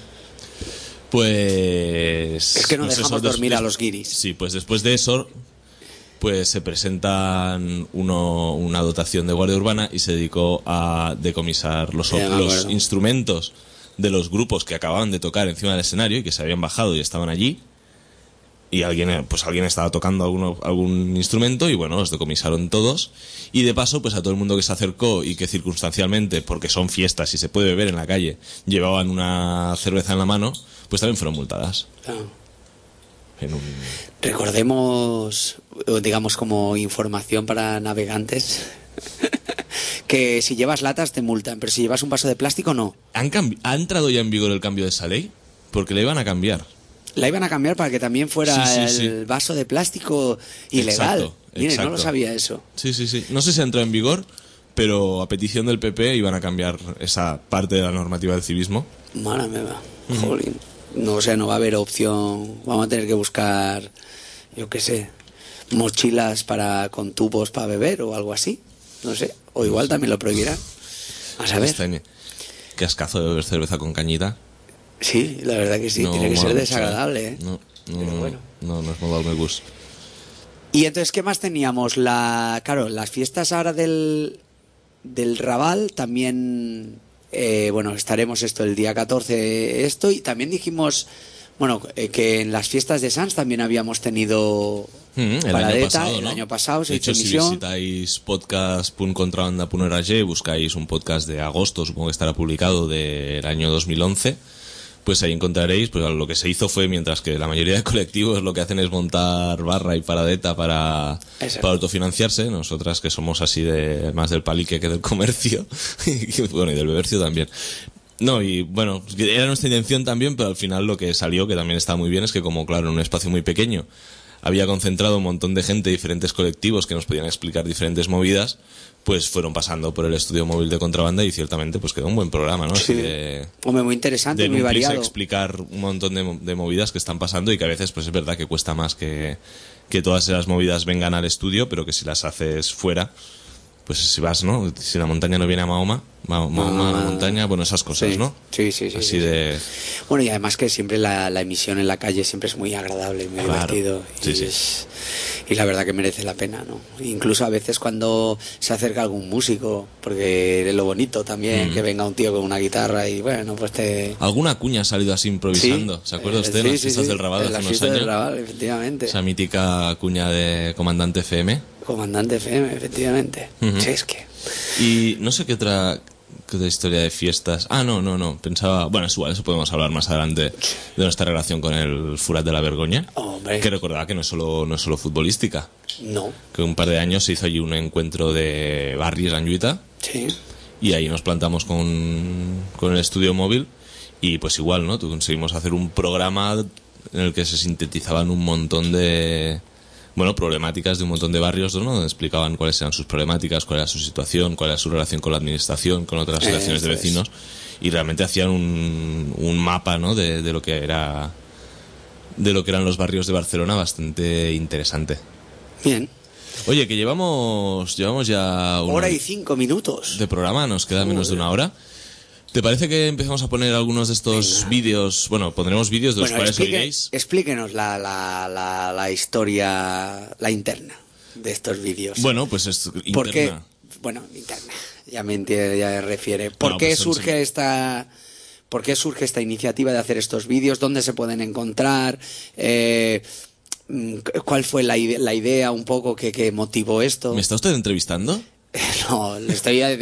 Pues... Es que no dejamos dormir a los guiris. Sí, pues después de eso, pues se presentan una dotación de Guardia Urbana y se dedicó a decomisar los instrumentos de los grupos que acababan de tocar encima del escenario y que se habían bajado y estaban allí. y alguien estaba tocando algún instrumento y bueno, los decomisaron todos. Y de paso, pues a todo el mundo que se acercó y que circunstancialmente, porque son fiestas y se puede beber en la calle, llevaban una cerveza en la mano, pues también fueron multadas. Recordemos, digamos, como información para navegantes, que si llevas latas te multan, pero si llevas un vaso de plástico no. ¿Ha entrado ya en vigor el cambio de esa ley? Porque la iban a cambiar. La iban a cambiar para que también fuera el vaso de plástico ilegal. Exacto. No lo sabía eso. Sí. No sé si ha entrado en vigor, pero a petición del PP iban a cambiar esa parte de la normativa del civismo. Mala meva. Jolín. No, o sea, no va a haber opción. Vamos a tener que buscar, yo qué sé, mochilas con tubos para beber o algo así. No sé. O igual también lo prohibirán. A saber. Qué ascazo de beber cerveza con cañita. Sí, la verdad que sí. Tiene que ser desagradable, ¿eh? No es molt el gust. Y entonces, ¿qué más teníamos? Claro, las fiestas ahora del Raval también... estaremos el día 14 y también dijimos que en las fiestas de Sants también habíamos tenido paradeta el año pasado, se hizo emisión. Si visitáis podcast.contrabanda.org, buscáis un podcast de agosto, supongo que estará publicado, del año 2011, pues ahí encontraréis, pues lo que se hizo fue, mientras que la mayoría de colectivos lo que hacen es montar barra y paradeta para autofinanciarse, nosotras que somos así de más del palique que del comercio, y del bebercio también. No, y bueno, era nuestra intención también, pero al final lo que salió, que también está muy bien, es que como claro, en un espacio muy pequeño había concentrado un montón de gente, diferentes colectivos que nos podían explicar diferentes movidas, pues fueron pasando por el estudio móvil de Contrabanda y ciertamente pues quedó un buen programa, ¿no? Sí. Hombre, muy interesante, muy variado. De explicar un montón de movidas que están pasando y que a veces pues es verdad que cuesta más que todas esas movidas vengan al estudio, pero que si las haces fuera, pues si vas, ¿no? Si la montaña no viene a Mahoma, Mahoma a la montaña, bueno, esas cosas, ¿no? Sí. Así de... Bueno, y además que siempre la emisión en la calle siempre es muy agradable, muy divertido. Y la verdad que merece la pena, ¿no? Incluso a veces cuando se acerca algún músico, porque es lo bonito también, que venga un tío con una guitarra y bueno, pues ¿Alguna cuña ha salido así improvisando? ¿Se acuerda usted en las fiestas del Raval hace unos años? Del Raval, efectivamente. Esa mítica cuña de Comandante FM. Comandante FM, efectivamente. Sí, es que... Y no sé qué otra historia de fiestas. No. Pensaba... Bueno, es igual, eso podemos hablar más adelante de nuestra relación con el Furat de la Vergoña. Hombre. Que recordaba que no es solo futbolística. No. Que un par de años se hizo allí un encuentro de barris en Lluita. Sí. Y ahí nos plantamos con el estudio móvil. Y pues igual, ¿no? Conseguimos hacer un programa en el que se sintetizaban un montón de... problemáticas de un montón de barrios, ¿no? Donde explicaban cuáles eran sus problemáticas, cuál era su situación, cuál era su relación con la administración, con otras relaciones de vecinos, y realmente hacían un mapa, ¿no? de lo que eran los barrios de Barcelona, bastante interesante. Bien. Oye, que llevamos ya hora y 5 minutos de programa, nos queda menos de una hora. ¿Te parece que empezamos a poner algunos de estos vídeos? Bueno, pondremos vídeos de los cuales oiréis. Explíquenos la historia, la interna de estos vídeos. Bueno, pues es interna. ¿Por qué? Bueno, interna, ya me entiende, ya me refiere. ¿Por qué surge esta iniciativa de hacer estos vídeos? ¿Dónde se pueden encontrar? ¿Cuál fue la idea un poco que motivó esto? ¿Me está usted entrevistando? No, le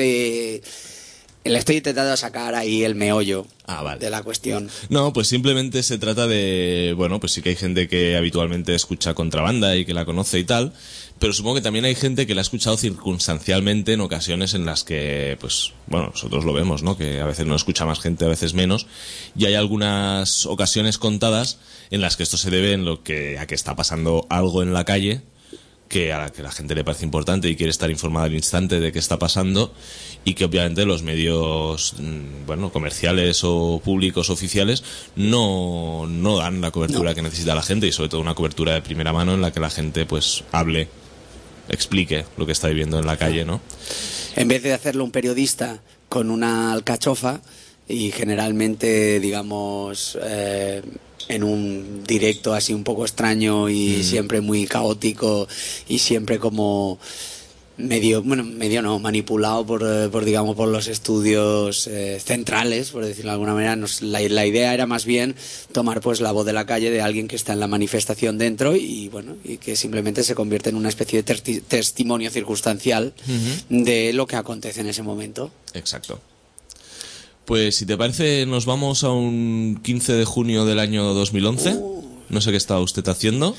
estoy intentando sacar ahí el meollo de la cuestión. No, pues simplemente se trata de... Bueno, pues sí que hay gente que habitualmente escucha Contrabanda y que la conoce y tal, pero supongo que también hay gente que la ha escuchado circunstancialmente en ocasiones en las que, pues, bueno, nosotros lo vemos, ¿no? Que a veces no escucha más gente, a veces menos, y hay algunas ocasiones contadas en las que esto se debe a que está pasando algo en la calle, que a la gente le parece importante y quiere estar informada al instante de qué está pasando, y que obviamente los medios comerciales o públicos oficiales no dan la cobertura que necesita la gente, y sobre todo una cobertura de primera mano en la que la gente pues explique lo que está viviendo en la calle, ¿no? En vez de hacerlo un periodista con una alcachofa y generalmente, digamos, en un directo así un poco extraño y siempre muy caótico y siempre como manipulado por los estudios centrales, por decirlo de alguna manera. La idea era más bien tomar pues la voz de la calle de alguien que está en la manifestación dentro y que simplemente se convierte en una especie de testimonio circunstancial de lo que acontece en ese momento. Exacto. Pues si te parece, nos vamos a un 15 de junio del año 2011. No sé qué estaba usted haciendo.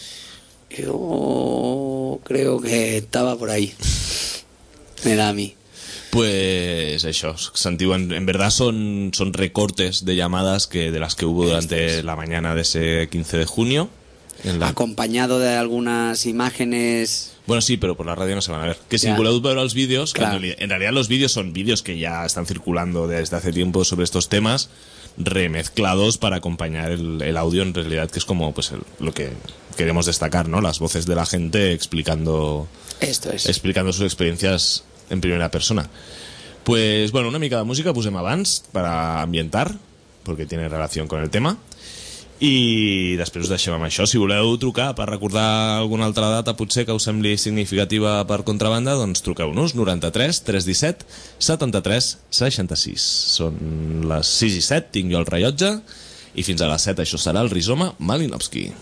Yo creo que estaba por ahí. Me da a mí. Pues eso, Santiago, en verdad son recortes de llamadas de las que hubo durante la mañana de ese 15 de junio. Acompañado de algunas imágenes... Bueno, sí, pero por la radio no se van a ver. Que si voleu veure els vídeos, claro. En realidad los vídeos son vídeos que ya están circulando desde hace tiempo sobre estos temas, remezclados para acompañar el audio, en realidad, que es como pues lo que queremos destacar, ¿no? Las voces de la gente explicando sus experiencias en primera persona. Pues bueno, una mica de música posem abans para ambientar, porque tiene relación con el tema. I després us deixem amb això. Si voleu trucar per recordar alguna altra data potser que us sembli significativa per contrabanda, doncs truqueu-nos 93 317 73 66. Són les 6 i 7, tinc jo el rellotge, i fins a les 7 això serà el Rizoma Malinovski.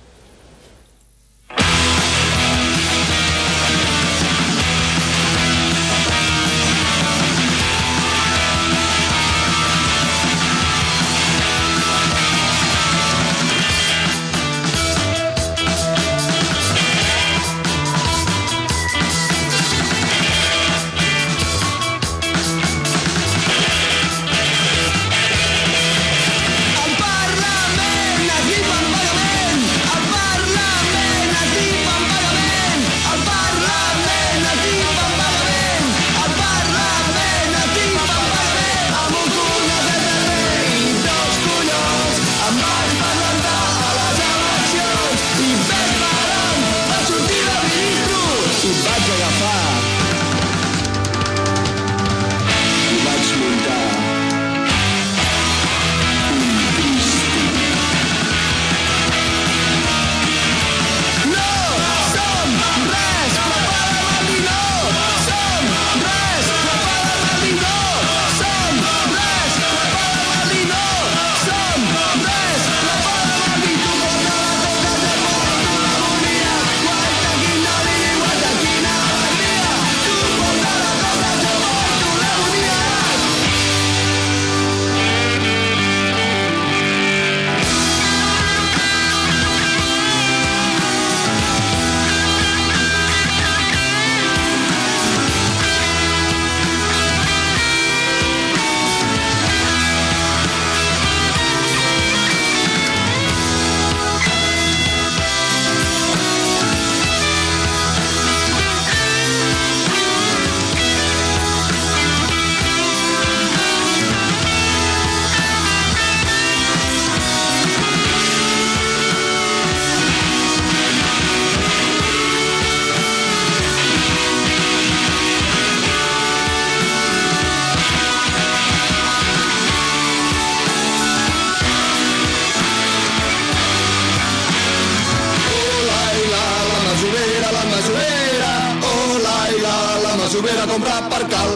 Subir a comprar per cal.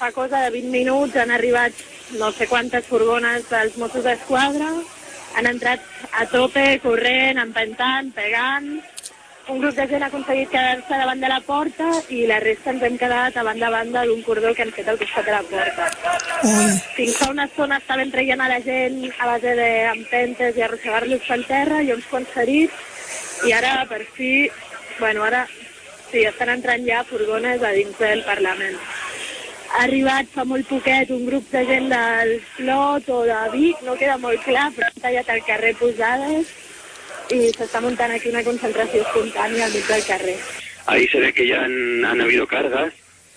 fa cosa de 20 minuts han arribat no sé quantes furgones dels Mossos d'Esquadra, han entrat a tope, corrent, empentant, pegant. Un grup de gent ha aconseguit quedar-se davant de la porta i la resta ens hem quedat a banda d'un cordó que han fet al costat de la porta. Fins fa una estona estaven traient a la gent a base d'empentes i arrossegar-los pel terra i uns quants ferits, i ara per fi, ara sí, estan entrant ja furgones a dins del Parlament. Ha arribat fa molt poquet un grup de gent del Clot o de Vic, no queda molt clar, però han tallat al carrer posades y se está montando aquí una concentración espontánea al mitad del carrer. Ahí se ve que ya han habido cargas,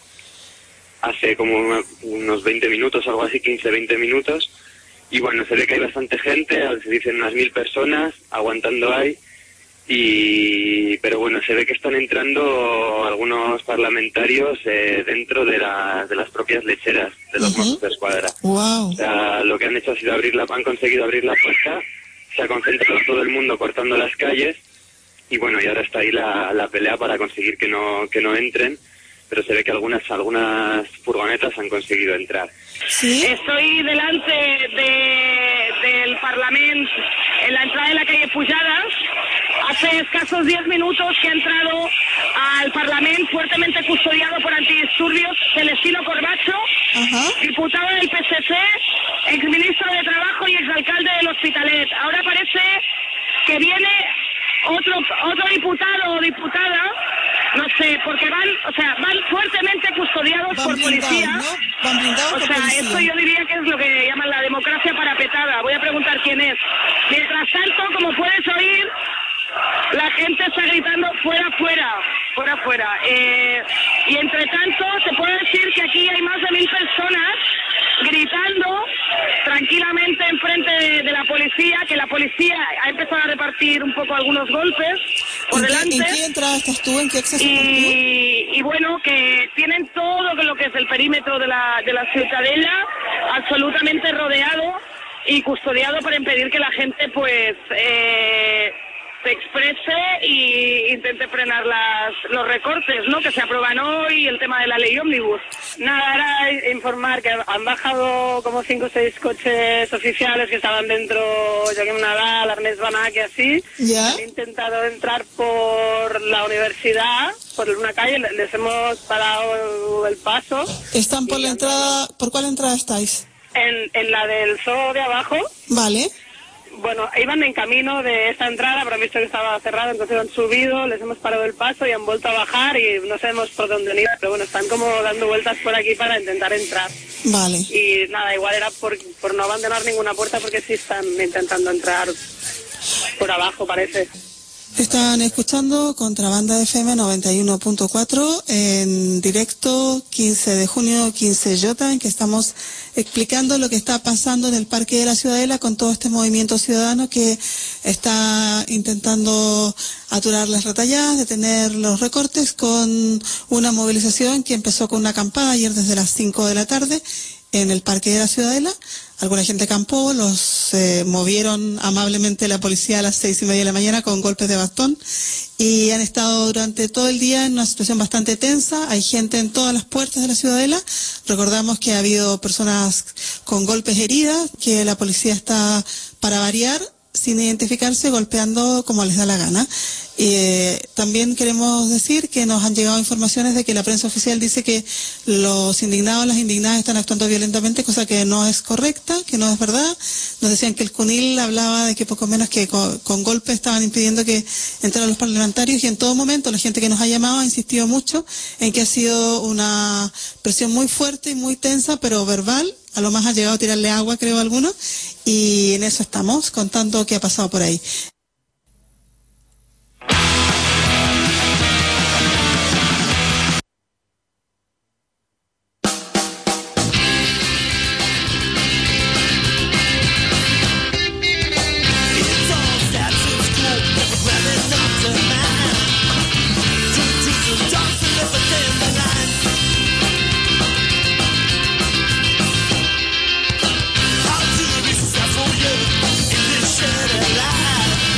hace como unos 20 minutos, algo así, 15-20 minutos, y bueno, se ve que hay bastante gente, se dicen unas 1000 personas, aguantando ahí, pero bueno, se ve que están entrando algunos parlamentarios dentro de las propias lecheras de los Mossos d'Esquadra. Wow. O sea, lo que han hecho ha sido han conseguido abrir la puerta. Se ha concentrado todo el mundo cortando las calles y bueno, y ahora está ahí la pelea para conseguir que no entren, pero se ve que algunas furgonetas han conseguido entrar. ¿Sí? Estoy delante del Parlamento, en la entrada de la calle Pujadas. Hace escasos 10 minutos que ha entrado al Parlamento fuertemente custodiado por antidisturbios Celestino Corbacho, diputado del PSC, exministro de Trabajo y exalcalde del Hospitalet. Ahora parece que viene otro diputado o diputada, no sé, porque van fuertemente custodiados por policía. ¿No? Van blindados por policía. Esto yo diría que es lo que llaman la democracia parapetada. Voy a preguntar quién es. Mientras tanto, como puedes oír, la gente está gritando fuera, fuera, fuera, fuera. Y entre tanto, se puede decir que aquí hay más de 1000 personas gritando tranquilamente enfrente de la policía, que la policía ha empezado a repartir un poco algunos golpes por delante. ¿En qué entrada estás tú? ¿En qué acceso estás tú? Y bueno, que tienen todo lo que es el perímetro de la Ciutadella absolutamente rodeado y custodiado para impedir que la gente pues se exprese y intente frenar los recortes, ¿no?, que se aprueban hoy, el tema de la ley ómnibus. Nada, era informar que han bajado como 5 o 6 coches oficiales que estaban dentro, Joaquim Nadal, Ernest Banac y así. ¿Ya? Han intentado entrar por la universidad, por una calle, les hemos parado el paso. ¿Están por la entrada? ¿Por cuál entrada estáis? En la del zoo de abajo. Vale. Bueno, iban en camino de esta entrada, pero han visto que estaba cerrado, entonces han subido, les hemos parado el paso y han vuelto a bajar y no sabemos por dónde han ido, pero bueno, están como dando vueltas por aquí para intentar entrar. Vale. Y nada, igual era por no abandonar ninguna puerta porque sí están intentando entrar por abajo, parece. Están escuchando Contrabanda FM 91.4 en directo 15 de junio 15J, en que estamos explicando lo que está pasando en el Parque de la Ciudadela con todo este movimiento ciudadano que está intentando aturar las retalladas, detener los recortes, con una movilización que empezó con una acampada ayer desde las 5 de la tarde en el Parque de la Ciudadela. Alguna gente acampó, los movieron amablemente la policía a las 6:30 de la mañana con golpes de bastón y han estado durante todo el día en una situación bastante tensa. Hay gente en todas las puertas de la Ciudadela. Recordamos que ha habido personas con golpes heridas, que la policía está, para variar, sin identificarse, golpeando como les da la gana. También queremos decir que nos han llegado informaciones de que la prensa oficial dice que los indignados, las indignadas están actuando violentamente, cosa que no es correcta, que no es verdad. Nos decían que el CUNIL hablaba de que poco menos que con golpes estaban impidiendo que entraran los parlamentarios, y en todo momento la gente que nos ha llamado ha insistido mucho en que ha sido una presión muy fuerte y muy tensa, pero verbal. A lo más ha llegado a tirarle agua, creo, a alguno, y en eso estamos contando qué ha pasado por ahí. Alive.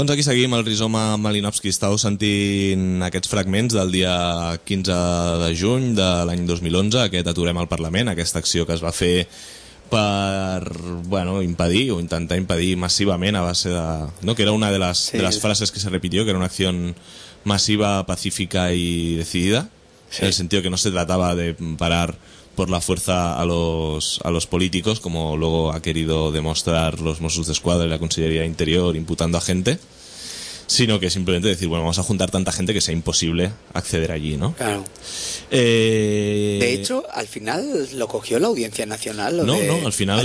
Doncs aquí seguim, el Rizoma Malinowski. Estàu sentint aquests fragments del dia 15 de juny de l'any 2011, aquest Aturem al Parlament, aquesta acció que es va fer per impedir o intentar impedir massivament a base de... ¿no? Que era una de las frases que se repitió, que era una acción masiva, pacífica y decidida, en el sentido que no se trataba de parar por la fuerza a los políticos, como luego ha querido demostrar los Mossos d'Esquadra y la Consellería de Interior imputando a gente, sino que simplemente decir, bueno, vamos a juntar tanta gente que sea imposible acceder allí, ¿no? Claro. De hecho, al final lo cogió la Audiencia Nacional. No, al final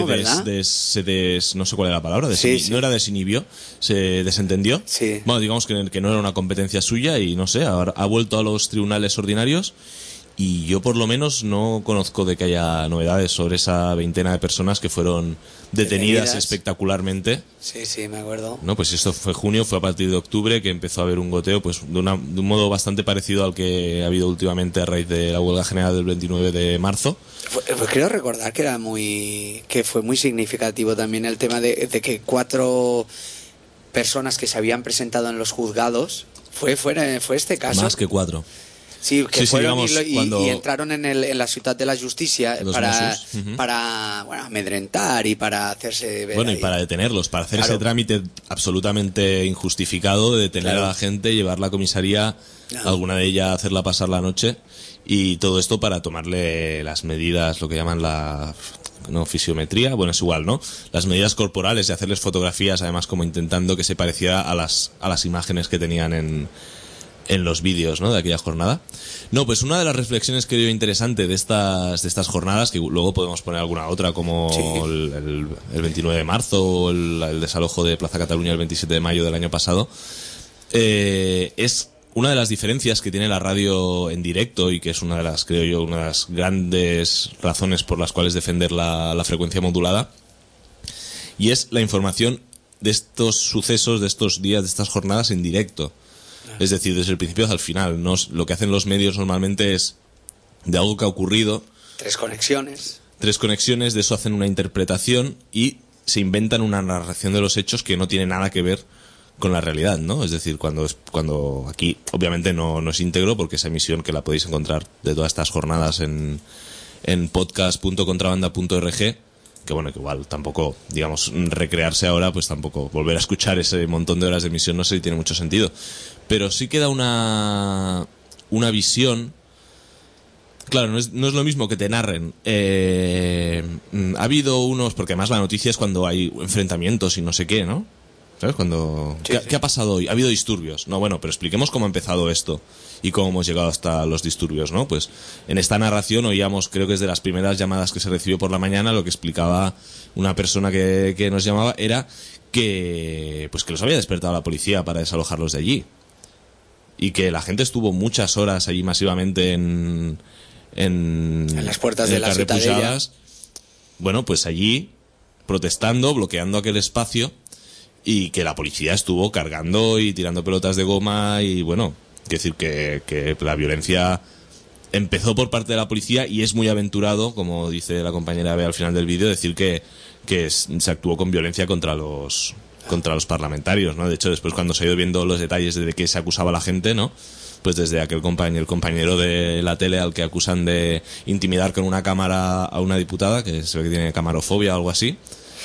no sé cuál era la palabra, no era desinhibió, se desentendió. Sí. Bueno, digamos que no era una competencia suya y no sé, ha vuelto a los tribunales ordinarios. Y yo por lo menos no conozco de que haya novedades sobre esa veintena de personas que fueron detenidas espectacularmente. Sí, me acuerdo. No, pues esto fue junio, fue a partir de octubre que empezó a haber un goteo, pues de un modo bastante parecido al que ha habido últimamente a raíz de la huelga general del 29 de marzo. Pues creo recordar que fue muy significativo también el tema de que 4 personas que se habían presentado en los juzgados, fue este caso. Más que 4. Sí, que fueron digamos, y entraron en la Ciutat de la Justícia para amedrentar y para hacerse ver y para detenerlos, para hacer ese trámite absolutamente injustificado de detener a la gente, llevarla a comisaría, alguna de ellas hacerla pasar la noche, y todo esto para tomarle las medidas, lo que llaman fisiometría, bueno, es igual, ¿no? Las medidas corporales y hacerles fotografías, además como intentando que se pareciera a las imágenes que tenían en los vídeos, ¿no?, de aquella jornada. No, pues una de las reflexiones que veo interesante de estas jornadas, que luego podemos poner alguna otra, como el 29 de marzo o el desalojo de Plaza Cataluña el 27 de mayo del año pasado, es una de las diferencias que tiene la radio en directo, y que es una de las grandes razones por las cuales defender la frecuencia modulada, y es la información de estos sucesos, de estos días, de estas jornadas en directo. Es decir, desde el principio hasta el final. Lo que hacen los medios normalmente es de algo que ha ocurrido. 3 conexiones. 3 conexiones, de eso hacen una interpretación y se inventan una narración de los hechos que no tiene nada que ver con la realidad, ¿no? Es decir, cuando aquí obviamente no es íntegro, porque esa emisión, que la podéis encontrar de todas estas jornadas en podcast.contrabanda.org, que bueno, que igual tampoco, digamos, recrearse ahora, pues tampoco volver a escuchar ese montón de horas de emisión, no sé si tiene mucho sentido. Pero sí queda una visión. Claro, no es lo mismo que te narren. Ha habido unos, porque además la noticia es cuando hay enfrentamientos y no sé qué, ¿no? ¿Sabes? ¿Qué ha pasado hoy? Ha habido disturbios. No, bueno, pero expliquemos cómo ha empezado esto y cómo hemos llegado hasta los disturbios, ¿no? Pues en esta narración oíamos, creo que es de las primeras llamadas que se recibió por la mañana, lo que explicaba una persona que nos llamaba era que los había despertado la policía para desalojarlos de allí, y que la gente estuvo muchas horas allí masivamente en las puertas de la Ciutadella. Bueno, pues allí protestando, bloqueando aquel espacio, y que la policía estuvo cargando y tirando pelotas de goma, y bueno, quiero decir que la violencia empezó por parte de la policía, y es muy aventurado, como dice la compañera Bea al final del vídeo, decir que se actuó con violencia contra los parlamentarios, ¿no? De hecho, después, cuando se ha ido viendo los detalles de qué se acusaba a la gente, ¿no?, pues desde el compañero de la tele al que acusan de intimidar con una cámara a una diputada, que se ve que tiene camarofobia o algo así,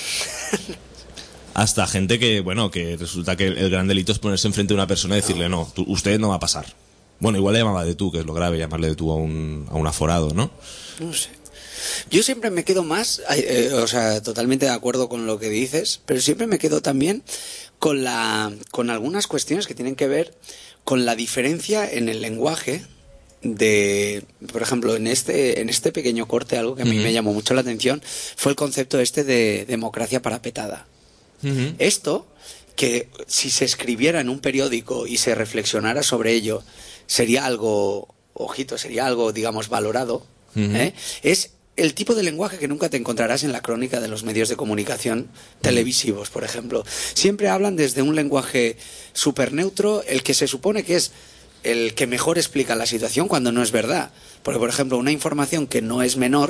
hasta gente que resulta que el gran delito es ponerse enfrente de una persona y decirle, no, usted no va a pasar. Bueno, igual le llamaba de tú, que es lo grave, llamarle de tú a un aforado, ¿no? No sé. Yo siempre me quedo más, totalmente de acuerdo con lo que dices, pero siempre me quedo también con algunas cuestiones que tienen que ver con la diferencia en el lenguaje por ejemplo, en este pequeño corte, algo que a mí me llamó mucho la atención fue el concepto de democracia parapetada. Esto, que si se escribiera en un periódico y se reflexionara sobre ello, sería algo, digamos, valorado. Es el tipo de lenguaje que nunca te encontrarás en la crónica de los medios de comunicación televisivos, por ejemplo. Siempre hablan desde un lenguaje súper neutro, el que se supone que es el que mejor explica la situación, cuando no es verdad. Porque, por ejemplo, una información que no es menor,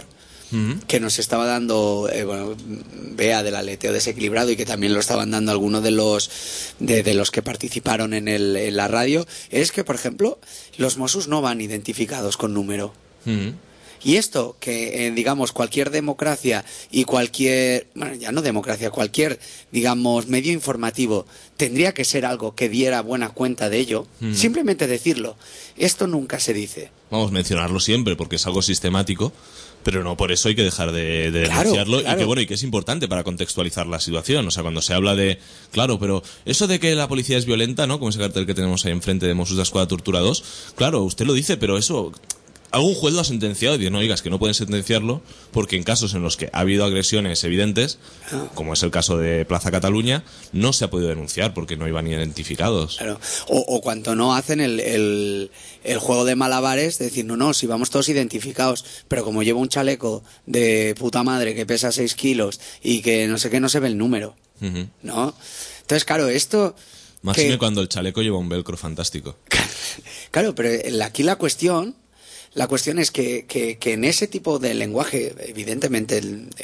que nos estaba dando Bea del aleteo desequilibrado, y que también lo estaban dando algunos de los que participaron en la radio, es que, por ejemplo, los Mossos no van identificados con número. Y esto, que digamos cualquier democracia y cualquier, bueno, ya no democracia, cualquier, digamos, medio informativo tendría que ser algo que diera buena cuenta de ello, simplemente decirlo. Esto nunca se dice. Vamos a mencionarlo siempre porque es algo sistemático, pero no por eso hay que dejar de denunciarlo. Claro. Y que es importante para contextualizar la situación. O sea, cuando se habla de, claro, pero eso de que la policía es violenta, ¿no? Como ese cartel que tenemos ahí enfrente de Mossos d'Esquadra Tortura 2, claro, usted lo dice, pero eso... algún juez lo ha sentenciado y dice, no digas que no pueden sentenciarlo porque en casos en los que ha habido agresiones evidentes, como es el caso de Plaza Cataluña, no se ha podido denunciar porque no iban identificados. Claro. O cuando no hacen el juego de malabares, de decir, no, si vamos todos identificados, pero como llevo un chaleco de puta madre que pesa 6 kilos y que no sé qué, no se ve el número, ¿no? Entonces, claro, esto... Máxime cuando el chaleco lleva un velcro fantástico. Claro, pero aquí la cuestión es que en ese tipo de lenguaje, evidentemente,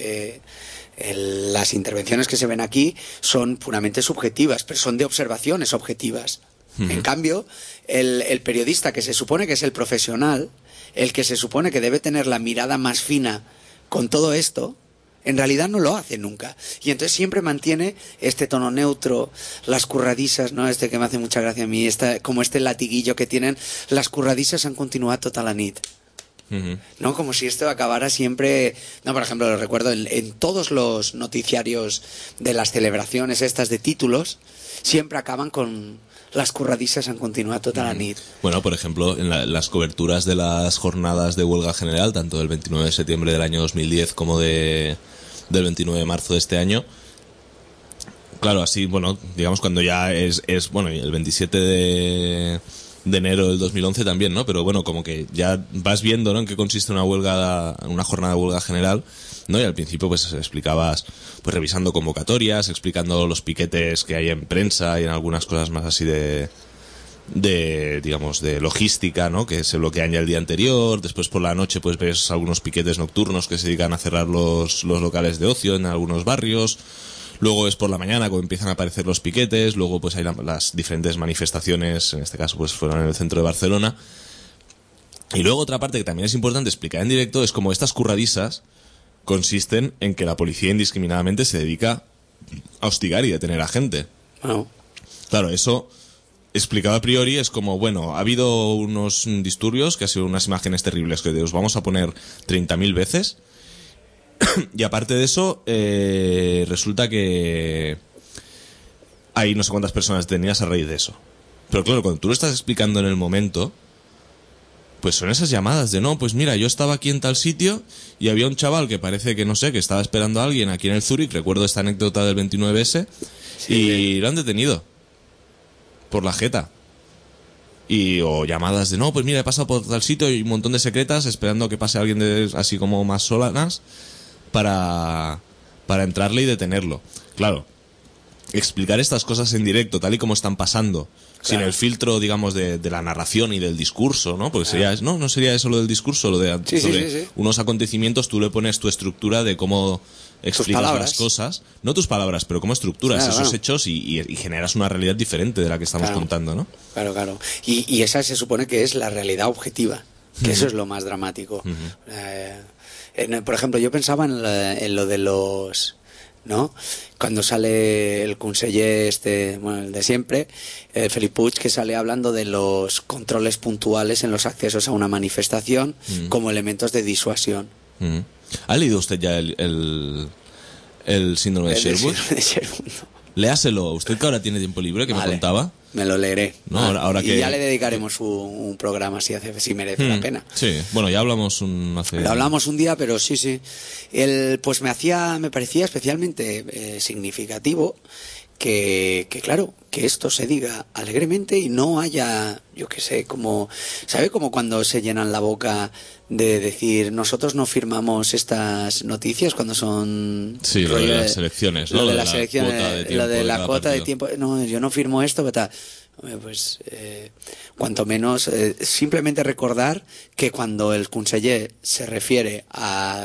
las intervenciones que se ven aquí son puramente subjetivas, pero son de observaciones objetivas. En cambio, el periodista, que se supone que es el profesional, el que se supone que debe tener la mirada más fina con todo esto, en realidad no lo hace nunca. Y entonces siempre mantiene este tono neutro, las curradisas, ¿no? Este que me hace mucha gracia a mí, como este latiguillo que tienen, las curradisas han continuado tota la nit. ¿No? Como si esto acabara siempre... No, por ejemplo, lo recuerdo en todos los noticiarios de las celebraciones estas de títulos, siempre acaban con... Las curradisas han continuado toda la nit. Bueno, por ejemplo, en las coberturas de las jornadas de huelga general, tanto del 29 de septiembre del año 2010 como del 29 de marzo de este año, claro, así, bueno, digamos cuando ya es bueno, el 27 de enero del 2011 también, ¿no? Pero bueno, como que ya vas viendo, ¿no?, en qué consiste una jornada de huelga general, ¿no? Y al principio pues explicabas, pues revisando convocatorias, explicando los piquetes que hay en prensa y en algunas cosas más así de digamos, de logística, ¿no?, que se bloquean ya el día anterior. Después por la noche pues ves algunos piquetes nocturnos que se dedican a cerrar los locales de ocio en algunos barrios. Luego es por la mañana cuando empiezan a aparecer los piquetes. Luego pues hay las diferentes manifestaciones, en este caso pues fueron en el centro de Barcelona. Y luego otra parte que también es importante explicar en directo es como estas curradisas consisten en que la policía indiscriminadamente se dedica a hostigar y detener a gente. Claro, eso explicado a priori es como, bueno, ha habido unos disturbios que han sido unas imágenes terribles que os vamos a poner 30.000 veces. Y aparte de eso, resulta que hay no sé cuántas personas detenidas a raíz de eso. Pero claro, cuando tú lo estás explicando en el momento, pues son esas llamadas de, no, pues mira, yo estaba aquí en tal sitio y había un chaval que parece que, no sé, que estaba esperando a alguien aquí en el Zurich, recuerdo esta anécdota del 29S, y lo han detenido por la jeta. O llamadas de, no, pues mira, he pasado por tal sitio y un montón de secretas esperando que pase alguien así como más solanas para entrarle y detenerlo. Claro, explicar estas cosas en directo, tal y como están pasando, sin el filtro, digamos, de la narración y del discurso, ¿no? Porque sería, no sería eso lo del discurso, lo de sobre unos acontecimientos, tú le pones tu estructura de cómo explicas las cosas, no tus palabras, pero cómo estructuras esos hechos y generas una realidad diferente de la que estamos contando, ¿no? Claro. Y esa se supone que es la realidad objetiva, que eso es lo más dramático. Por ejemplo, yo pensaba en lo de los... ¿no? Cuando sale el conseller el de siempre, Felip Puig, que sale hablando de los controles puntuales en los accesos a una manifestación como elementos de disuasión. ¿Ha leído usted ya el síndrome de Sherwood? Léaselo, usted que ahora tiene tiempo libre, que me contaba. Me lo leeré. No, ahora y ya le dedicaremos un programa si merece la pena. Sí, bueno, ya hablamos hablamos un día, pero sí. Pues me parecía especialmente significativo que claro, que esto se diga alegremente y no haya, yo qué sé, como cuando se llenan la boca de decir, nosotros no firmamos estas noticias cuando son... Sí, lo de las elecciones, ¿no? Lo de las elecciones, lo de la cuota de tiempo, no, yo no firmo esto, tal. Pues cuanto menos simplemente recordar que cuando el conseller se refiere a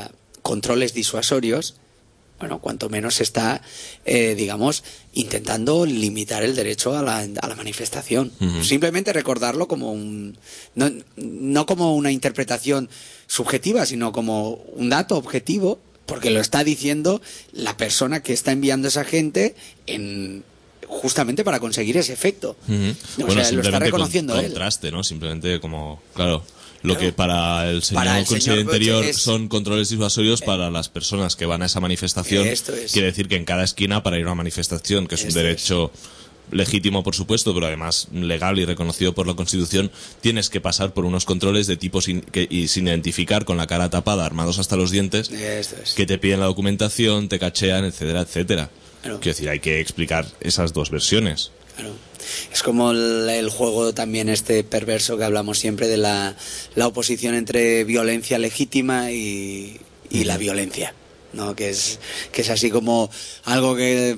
controles disuasorios, bueno, cuanto menos está, digamos, intentando limitar el derecho a la manifestación. Simplemente recordarlo como no como una interpretación subjetiva, sino como un dato objetivo, porque lo está diciendo la persona que está enviando a esa gente justamente para conseguir ese efecto. O sea, lo está reconociendo él. Contraste, ¿no? Simplemente como, claro, lo que para el señor Conseller Interior son controles disuasorios, para las personas que van a esa manifestación, quiere decir que en cada esquina, para ir a una manifestación, que es un derecho legítimo, por supuesto, pero además legal y reconocido por la Constitución, tienes que pasar por unos controles de tipo sin identificar, con la cara tapada, armados hasta los dientes, que te piden la documentación, te cachean, etcétera, etcétera. Quiero decir, hay que explicar esas dos versiones. Claro. Es como el juego también perverso que hablamos siempre de la oposición entre violencia legítima y la violencia, ¿no? Que es así como algo que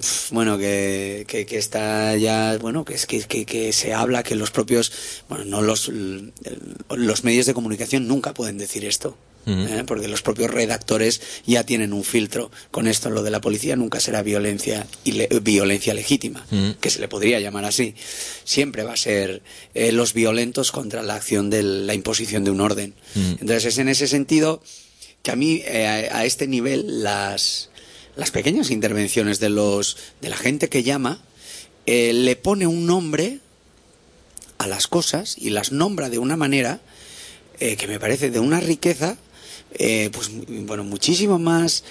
está ya, bueno, que se habla, que los propios, bueno, no los medios de comunicación nunca pueden decir esto. Porque los propios redactores ya tienen un filtro con esto. Lo de la policía nunca será violencia legítima, que se le podría llamar así. Siempre va a ser los violentos contra la acción de la imposición de un orden. Entonces es en ese sentido que a mí, a este nivel, las pequeñas intervenciones de la gente que llama le pone un nombre a las cosas y las nombra de una manera que me parece de una riqueza muchísimo más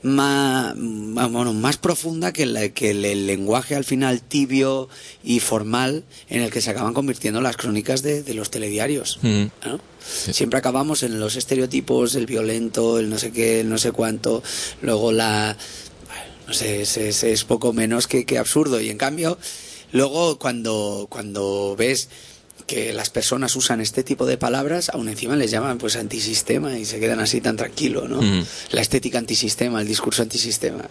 profunda que el lenguaje al final tibio y formal en el que se acaban convirtiendo las crónicas de los telediarios, ¿no? Sí. Siempre acabamos en los estereotipos, el violento, el no sé qué, el no sé cuánto, luego no sé, es poco menos que absurdo. Y en cambio, luego cuando ves que las personas usan este tipo de palabras, aún encima les llaman pues antisistema y se quedan así tan tranquilos, ¿no? La estética antisistema, el discurso antisistema.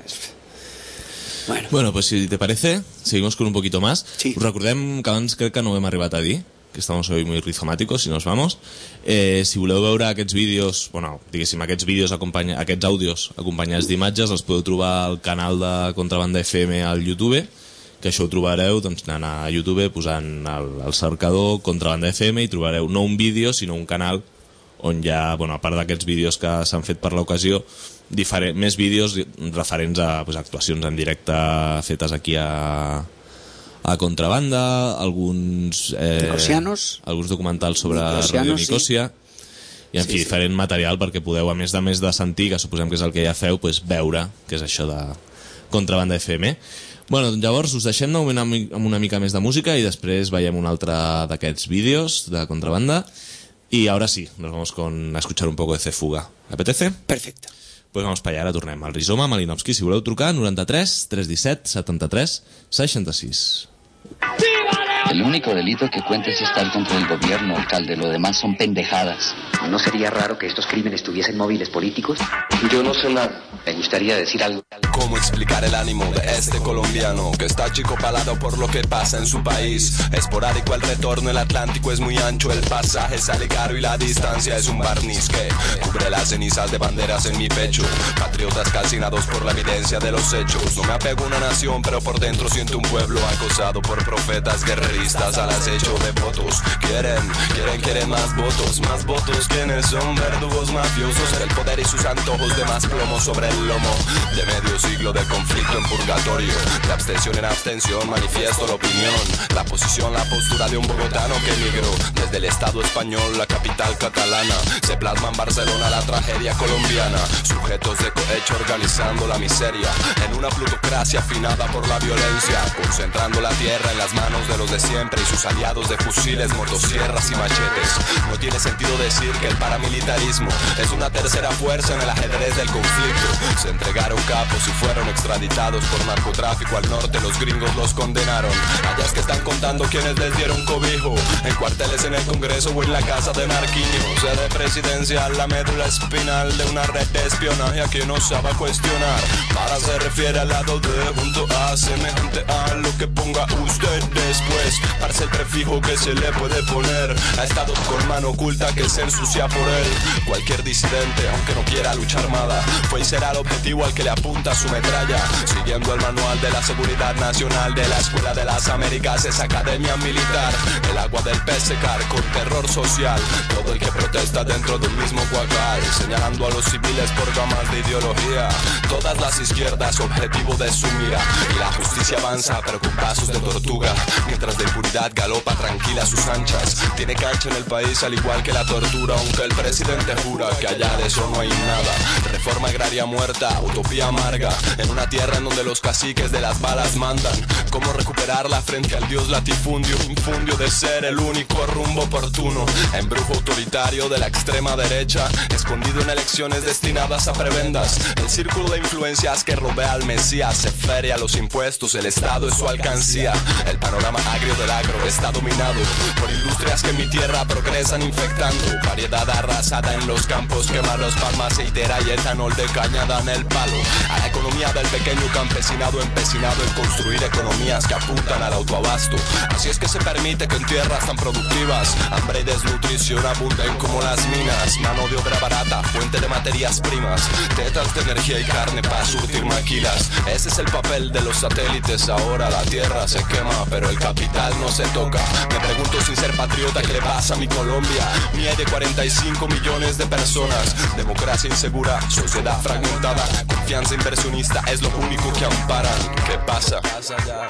Bueno, pues si te parece, seguimos con un poquito más. Sí. Us recordem que abans crec que no ho hem arribat a dir, que estamos hoy muy rizomàticos, si nos vamos. Si voleu veure aquests vídeos, diguéssim, aquests àudios acompanyats d'imatges, els podeu trobar al canal de Contrabanda FM al YouTube, que això ho trobareu anant a YouTube posant el cercador Contrabanda FM i trobareu no un vídeo sinó un canal on hi ha, a part d'aquests vídeos que s'han fet per l'ocasió, més vídeos referents a actuacions en directe fetes aquí a Contrabanda, alguns documentals sobre Radio Nicòsia i en fi, diferent material perquè podeu, a més de sentir, que suposem que és el que ja feu, veure què és això de Contrabanda FM. Llavors us deixem amb una mica més de música i després veiem un altre d'aquests vídeos de Contrabanda y ahora sí, nos vamos a escuchar un poco de C-Fuga. ¿Le apetece? Perfecto. Pues vamos para allá, ara tornem al Rizoma Malinowski. Si voleu trucar, 93 317 73 66. El único delito que cuenta es estar contra el gobierno, alcalde. Lo demás son pendejadas. ¿No sería raro que estos crímenes tuviesen móviles políticos? Yo no sé nada. Me gustaría decir algo. ¿Cómo explicar el ánimo de este colombiano que está achicopalado por lo que pasa en su país? Esporádico el retorno, el Atlántico es muy ancho, el pasaje sale caro y la distancia es un barniz que cubre las cenizas de banderas en mi pecho. Patriotas calcinados por la evidencia de los hechos. No me apego a una nación, pero por dentro siento un pueblo acosado por profetas guerreristas al acecho de votos. Quieren más votos. Quienes son verdugos mafiosos del poder y sus antojos de más plomo sobre el lomo. De medio siglo de conflicto en purgatorio, de abstención en abstención manifiesto la opinión, la posición, la postura de un bogotano que emigró desde el Estado español, la capital catalana. Se plasma en Barcelona la tragedia colombiana, sujetos de cohecho organizando la miseria en una plutocracia afinada por la violencia, concentrando la tierra en las manos de los de siempre y sus aliados de fusiles, motosierras y machetes. No tiene sentido decir que el paramilitarismo es una tercera fuerza en el ajedrez del conflicto. Se entregaron capos y fueron extraditados por narcotráfico al norte, los gringos los condenaron. Allá es que están contando quienes les dieron cobijo, en cuarteles en el Congreso o en la casa de Marquinhos. Sede presidencial, la médula es espinal de una red de espionaje que no sabe cuestionar. Para se refiere al lado de junto a, semejante a lo que ponga usted después. Parece el prefijo que se le puede poner a estado con mano oculta que se ensucia por él. Cualquier disidente, aunque no quiera luchar armada, fue y será el objetivo al que le apunta su metralla. Siguiendo el manual de la seguridad nacional de la Escuela de las Américas, es academia militar. El agua del pez secar con terror social todo el que protesta dentro de un mismo cuacal, señalando a los civiles por gamas de ideología. Todas las izquierdas objetivo de su mira, y la justicia avanza pero con pasos de tortuga, mientras la impunidad galopa tranquila a sus anchas. Tiene cancha en el país al igual que la tortura, aunque el presidente jura que allá de eso no hay nada. Reforma agraria muerta, utopía amarga, en una tierra en donde los caciques de las balas mandan. Cómo recuperarla frente al dios latifundio, infundio de ser el único rumbo oportuno. Embrujo autoritario de la extrema derecha, escondido en elecciones destinadas a prebendas. El círculo de influencias que rodea al Mesías se feria los impuestos, el Estado es su alcancía. El panorama agrio del agro está dominado por industrias que en mi tierra progresan infectando. Variedad arrasada en los campos, quemados palmas, aceitera y etanol de caña dan el palo a la economía del pequeño campesinado empecinado en construir economías que apuntan al autoabasto. Así es que se permite que en tierras tan productivas hambre y desnutrición abunden como las minas. Mano de obra barata, fuente de materias primas, tetas de energía y carne para surtir maquilas. Ese es el papel de los satélites. Ahora la tierra se quema pero el capital no se toca. Me pregunto sin ser patriota qué le pasa a mi Colombia, mía de 45 millones de personas. Democracia insegura, sociedad fragmentada, confianza inversionista es lo único que amparan. ¿Qué pasa? ¿Qué pasa ya?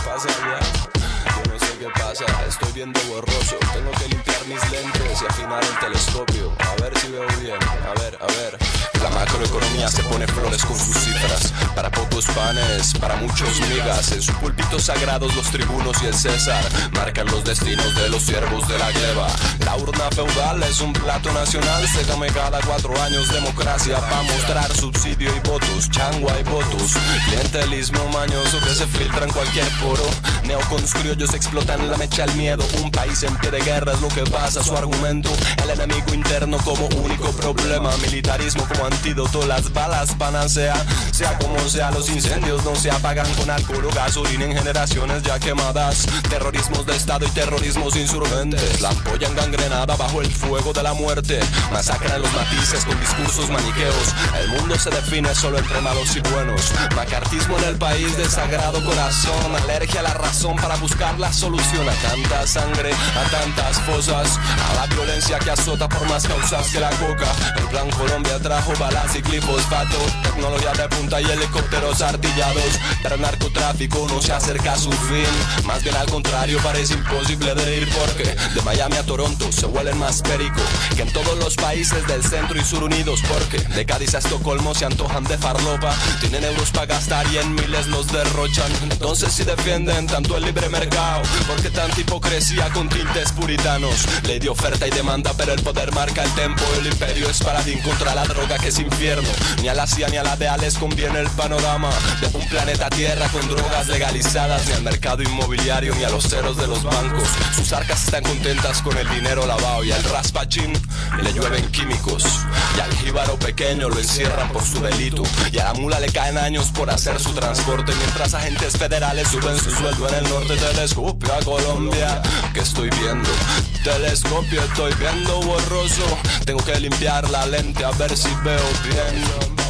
Yo no sé qué pasa, estoy viendo borroso. Tengo que limpiar mis lentes y afinar el telescopio. A ver si veo bien, a ver. La macroeconomía se pone flores con sus cifras. Para pocos panes, para muchos migas. En sus púlpitos sagrados los tribunos y el César marcan los destinos de los siervos de la gleba. La urna feudal es un plato nacional. Se come cada 4 años democracia para mostrar subsidio y votos. Changua y votos, clientelismo mañoso que se filtra en cualquier foro. Neocons criollos explotan la mecha al miedo. Un país en pie de guerra es lo que pasa, su argumento. El enemigo interno como único problema. Militarismo como antídoto, las balas panacea. Sea como sea, los incendios no se apagan con alcohol o gasolina en generaciones ya quemadas. Terrorismos de Estado y terrorismos insurgentes. La ampolla engangrenada bajo el fuego de la muerte. Masacran los matices con discursos maniqueos. El mundo se define solo entre malos y buenos. Macartismo en el país de sagrado corazón. Alergia a la razón para buscar la solución a tanta sangre, a tantas fosas, a la violencia que azota por más causas que la coca. El plan Colombia trajo balas y glifosfato, tecnología de punta y helicópteros artillados. Pero el narcotráfico no se acerca a su fin, más bien al contrario parece imposible de ir, porque de Miami a Toronto se huelen más perico que en todos los países del centro y sur unidos, porque de Cádiz a Estocolmo se antojan de farlopa, tienen euros para gastar y en miles los derrochan. Entonces si defienden tanto el libre mercado, porque tanta hipocresía con tintes puritanos. Ley de oferta y demanda pero el poder marca el tempo. El imperio es paladín contra la droga que es infierno. Ni a la CIA ni a la DEA les conviene el panorama de un planeta Tierra con drogas legalizadas, ni al mercado inmobiliario ni a los ceros de los bancos. Sus arcas están contentas con el dinero lavado y al raspachín le llueven químicos, y al jíbaro pequeño lo encierran por su delito, y a la mula le caen años por hacer su transporte, mientras agentes federales suben su sueldo en el norte. Telescopio a Colombia, que estoy viendo, telescopio estoy viendo borroso. Tengo que limpiar la lente a ver si veo bien.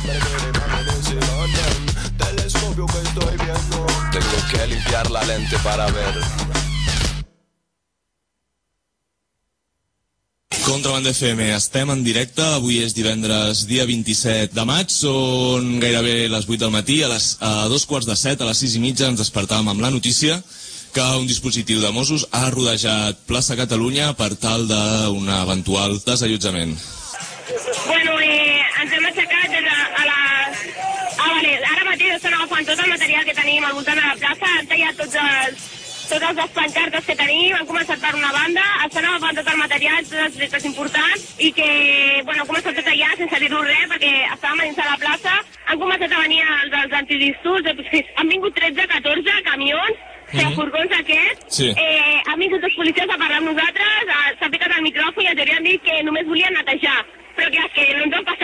Telescopio que estoy viendo, tengo que limpiar la lente para ver. Contrabanda FM, estem en directe, avui és divendres dia 27 de maig, són gairebé les 8 del matí, a 2:45, a les 6:30 ens despertàvem amb la notícia que un dispositiu de Mossos ha rodejat plaça Catalunya per tal d'un eventual desallotjament. Bueno, ens hem aixecat des de vale, ara mateix estan agafant tot el material que tenim al voltant de la plaça, han tallat totes les pancartes que tenim, han començat per una banda, estan agafant tot el material, totes les lletres importants, i que, bueno, han començat a tallar sense dir-nos res, perquè estàvem a dins de la plaça, han començat a venir els antidisturbis, han vingut 13-14 camions, furgons aquests, sí. Han vingut els policies a parlar amb nosaltres, s'ha picat el micròfon i ens havien dit que només volien netejar, però clar, que no ens han passat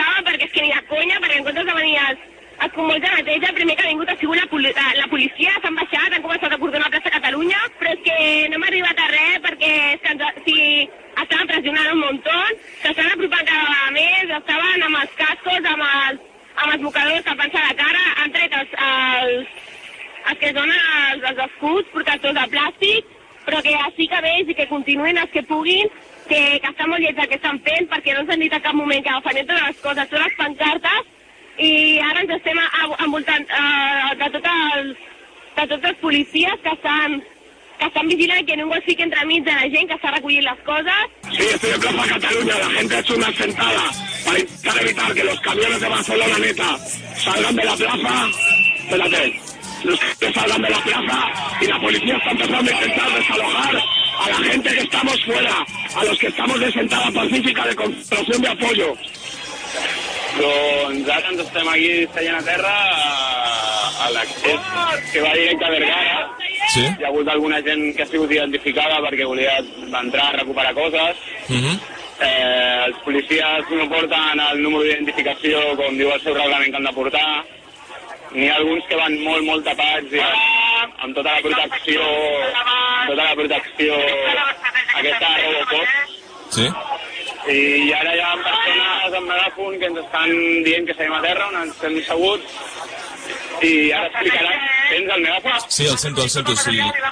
Doncs ara mateix el primer que ha vingut ha sigut la policia, s'han baixat, han començat a portar una plaça Catalunya, però és que no hem arribat a res perquè és que estaven pressionant un muntó, s'estan apropant cada vegada més, estaven amb els cascos, amb els mocadors tapant-se la cara, han tret els que són els escuts, protectors de plàstic, però que així que vells i que continuïn els que puguin, que està molt lleig el que estan fent, perquè no ens han dit en cap moment que agafarem totes les coses, totes les pancartes, i ara ens estem envoltant de tots els policies que estan vigilant que ningú es fiqui entremig de la gent que està recollint las cosas. Sí, estoy en Plaza Cataluña, la gente ha hecho una sentada para intentar evitar que los camiones de Barcelona Neta salgan de la plaza. Espérate, los que salgan de la plaza y la policía está empezando a intentar desalojar a la gente que estamos fuera, a los que estamos de sentada pacífica de concentración de apoyo. Doncs ara ens estem aquí seient a terra a l'accés que va directe a Vergara. Sí? Hi ha hagut alguna gent que ha sigut identificada perquè volia entrar a recuperar coses. Els policies no porten el número d'identificació com diu el seu reglament que han de portar. N'hi ha alguns que van molt tapats i amb tota la protecció aquesta Robocop. Sí? I ara hi ha persones amb megàfon que ens estan dient que seguim a terra, on ens hem segut, i ara explicaran. Tens el megàfon? Sí, el sento, sí. I els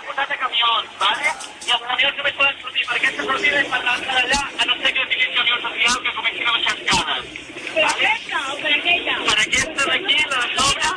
camions només poden sortir per aquesta sortida i per l'altra d'allà, a no ser que utilitzi Unió Social que comencin a baixar escales. Per aquesta o per aquella? Per aquesta d'aquí, la de sobre,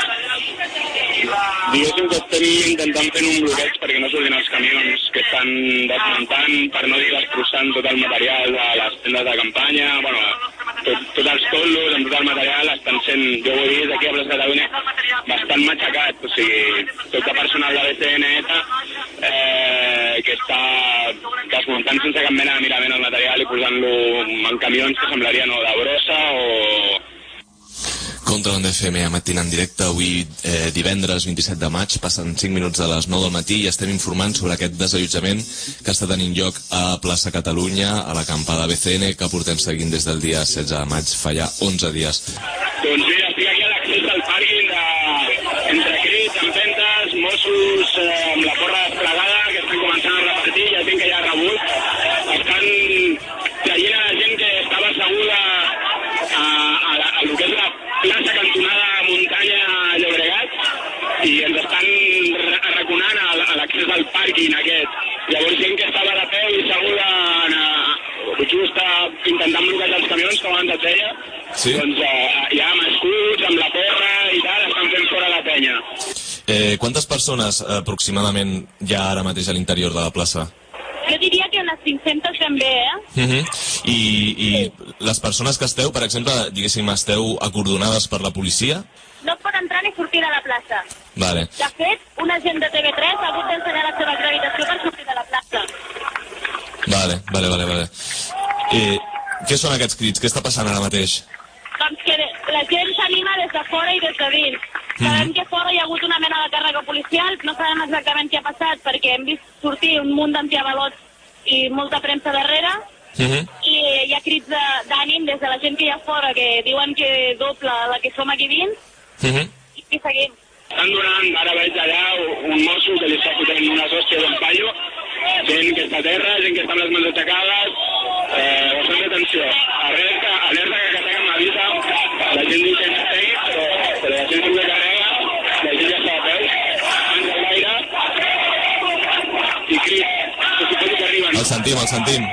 Diguéssim que estem intentant fer un bloqueig perquè no surtin els camions que estan desmuntant, per no dir destrossant tot el material de les tendes de campanya, bueno, tots els toldos amb tot el material estan sent, jo ho he vist aquí a Plaça Catalunya, bastant matxacats, o sigui, tot el personal de BCN que està desmuntant sense cap mena de mirament el material i posant-lo en camions que semblarien o de brossa o... Contra l'Onda FM a Matina en directe, avui divendres 27 de maig, passen 5 minuts de les 9 del matí i estem informant sobre aquest desallotjament que està tenint lloc a Plaça Catalunya, a l'acampada BCN, que portem seguint des del dia 16 de maig, fa ja 11 dies. Doncs mira, estic aquí a l'accés del pàrquing entre crits, empentes, Mossos amb la porra desplegada, que estan començant a repartir, hi ha gent que ja ha rebut, estan traient a la gent que estava asseguda a lo que és la plaça cantonada Muntanya Llobregat i ens estan arraconant a l'accés del pàrquing aquest. Llavors gent que estava de peu i asseguda just intentant bloquejar els camions, com abans et deia, sí? Doncs ja amb escuts, amb la porra i tal, estan fent fora la penya. Quantes persones aproximadament hi ha ara mateix a l'interior de la plaça? Jo diria que unes 500 també, I les persones que esteu, per exemple, diguéssim, esteu acordonades per la policia? no es pot entrar ni sortir de la plaça. Vale. De fet, un agent de TV3 ha hagut d'ensenyar la seva acreditació per sortir de la plaça. Vale. Què són aquests crits? Què està passant ara mateix? Doncs que la gent s'anima des de fora i des de dins. Sabem que fora hi ha hagut una mena de càrrega policial, no sabem exactament què ha passat perquè hem vist sortir un munt d'antiavalots i molta premsa darrere, i hi ha crits d'ànim des de la gent que hi ha fora que diuen que doble la que som aquí dins, i seguim. Estan donant, ara veig allà un mosso que li està fotent unes hòsties d'un paio, gent que està a terra, gent que està amb les mans aixecades, bastant d'atenció. Alerta que carreguen avisa, la gent diu que ens segui, però la gent diu que carrega, la gent ja està a peu, mans al l'aire, i crits, que suposo que arriben. El sentim.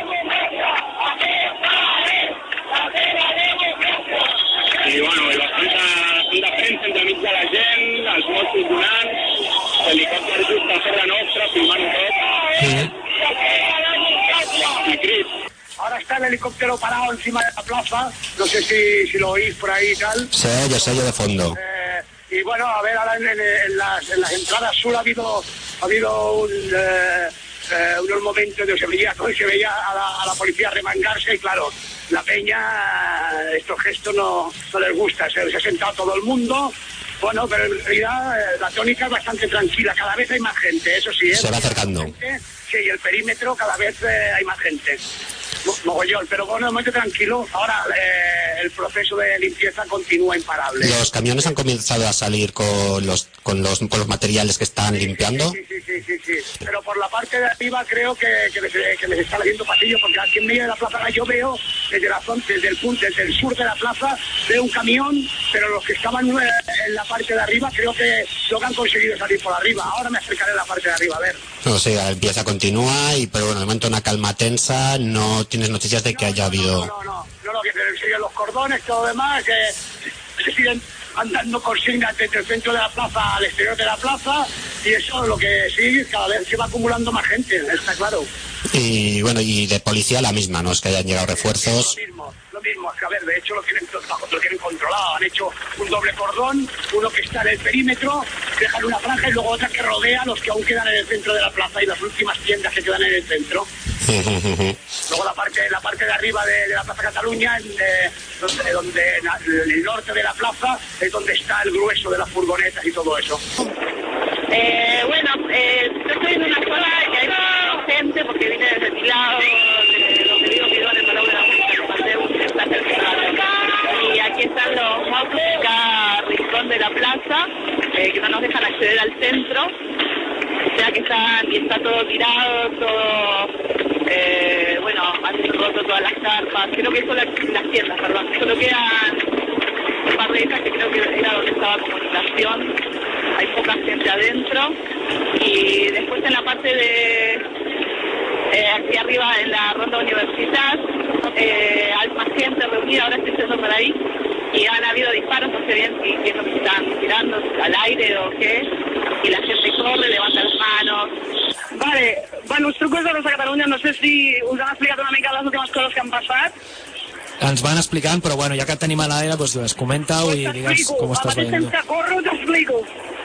I bueno, i bastanta premsa entremig de la gent, els mossos donant, helicòpters just a sobre nostre, filmant tot. Y Chris. Ahora está el helicóptero parado encima de la plaza, no sé si lo oís por ahí y tal. Se oye de fondo. Y bueno, a ver, ahora en las entradas sur ha habido unos momentos de se veía a la policía remangarse y claro, la peña, estos gestos no les gusta, se ha sentado todo el mundo. Bueno, pero en realidad la tónica es bastante tranquila, cada vez hay más gente, eso sí. Se va acercando. Sí, y el perímetro cada vez hay más gente. mogollón, pero bueno, de momento tranquilo. Ahora el proceso de limpieza continúa imparable. ¿Los camiones han comenzado a salir con los materiales que están limpiando? Sí. Pero por la parte de arriba creo que les está haciendo pasillo, porque aquí en medio de la plaza yo veo desde el sur de la plaza veo un camión, pero los que estaban en la parte de arriba creo que lo que han conseguido salir por arriba. Ahora me acercaré a la parte de arriba a ver. No sé, la limpieza continúa, pero bueno, de momento una calma tensa, no tienes noticias de que haya habido... No, que siguen los cordones, todo lo demás, que se siguen andando consignas desde el centro de la plaza al exterior de la plaza, y eso es lo que sí, cada vez se va acumulando más gente, está claro. Y bueno, y de policía la misma, ¿no? Es que hayan llegado refuerzos. Lo mismo, es que a ver, de hecho lo tienen controlado, han hecho un doble cordón, uno que está en el perímetro, dejan una franja y luego otra que rodea a los que aún quedan en el centro de la plaza y las últimas tiendas que quedan en el centro. Luego la parte de arriba de la Plaza Cataluña, donde en el norte de la plaza es donde está el grueso de las furgonetas y todo eso. Yo estoy en una zona que hay mucha gente porque vine desde mi lado, donde digo que iba en el Palau de la Música, que pasé un placer y aquí están los mobs de cada rincón de la plaza, que no nos dejan acceder al centro, o sea que está todo tirado, han roto todas las carpas, creo que son las tiendas, perdón, solo quedan un par de esas que creo que era donde estaba comunicación, hay poca gente adentro, y después en la parte de aquí arriba en la ronda universidad hay más gente reunida, ahora estoy yendo por ahí, y han habido disparos, no sé bien si es lo que están tirando al aire o qué, y la gente corre, levanta las manos. Vale, bueno, els trucos de Rosa Catalunya, no sé si us han explicat una mica les últimes coses que han passat. Ens van explicant, però bueno, ja que et tenim a l'aire, doncs comenta-ho i digues com estàs veient. Sense corro t'explico.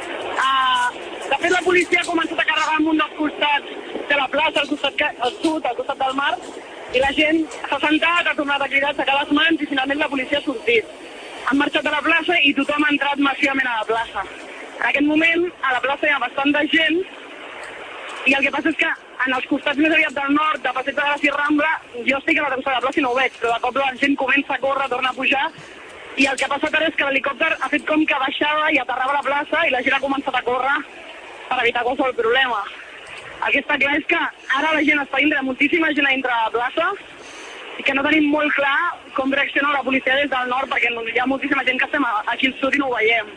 De fet, la policia ha començat a carregar en un dels costats de la plaça, al sud, al costat del mar, i la gent s'ha sentat, ha tornat a cridar, a aixecar les mans, i finalment la policia ha sortit. Han marxat a la plaça i tothom ha entrat massivament a la plaça. En aquest moment, a la plaça hi ha bastant de gent, i el que passa és que en els costats més aviat del nord, de Passeig de Gràcia i Rambla, jo estic a la costat de la plaça i no ho veig, però de cop la gent comença a córrer, torna a pujar, i el que ha passat ara és que l'helicòpter ha fet com que baixava i aterrava a la plaça i la gent ha començat a córrer per evitar qualsevol problema. El que està clar és que ara la gent està dintre, moltíssima gent a dintre de la plaça, i que no tenim molt clar com reacciona la policia des del nord, perquè hi ha moltíssima gent que estem aquí al sud i no ho veiem.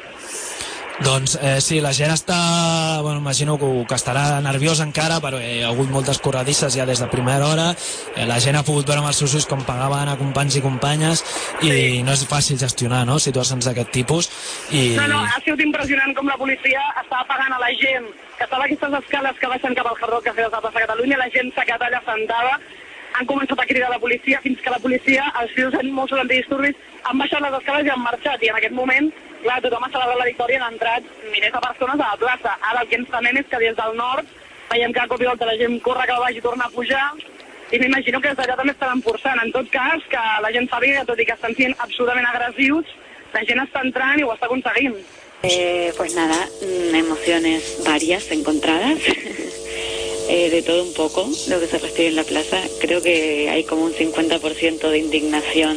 Doncs sí, la gent està, bueno, imagino que estarà nerviosa encara, però hi ha hagut moltes corredisses ja des de primera hora, la gent ha pogut veure amb els seus ulls com pagaven a companys i companyes, i no és fàcil gestionar, no?, situacions d'aquest tipus. No, ha sigut impressionant com la policia estava pagant a la gent que estava a aquestes escales que baixen cap al Hard Rock Café de la plaça Catalunya, la gent s'ha quedat allà sentada, han començat a cridar a la policia fins que la policia, els fills en Mossos antidisturbis, han baixat les escales i han marxat, i en aquest moment, clar, tothom ha celebrat la victòria i han entrat milers de persones a la plaça. Ara el que ens temem és que des del nord veiem que a cop i volta la gent corre cap baix i torna a pujar, i m'imagino que des d'allà també estaran forçant. En tot cas, que la gent sàpiga que tot i que estan sent absolutament agressius, la gent està entrant i ho està aconseguint. Pues nada, emociones varias, encontradas. De todo un poco lo que se respira en la plaza. Creo que hay como un 50% de indignación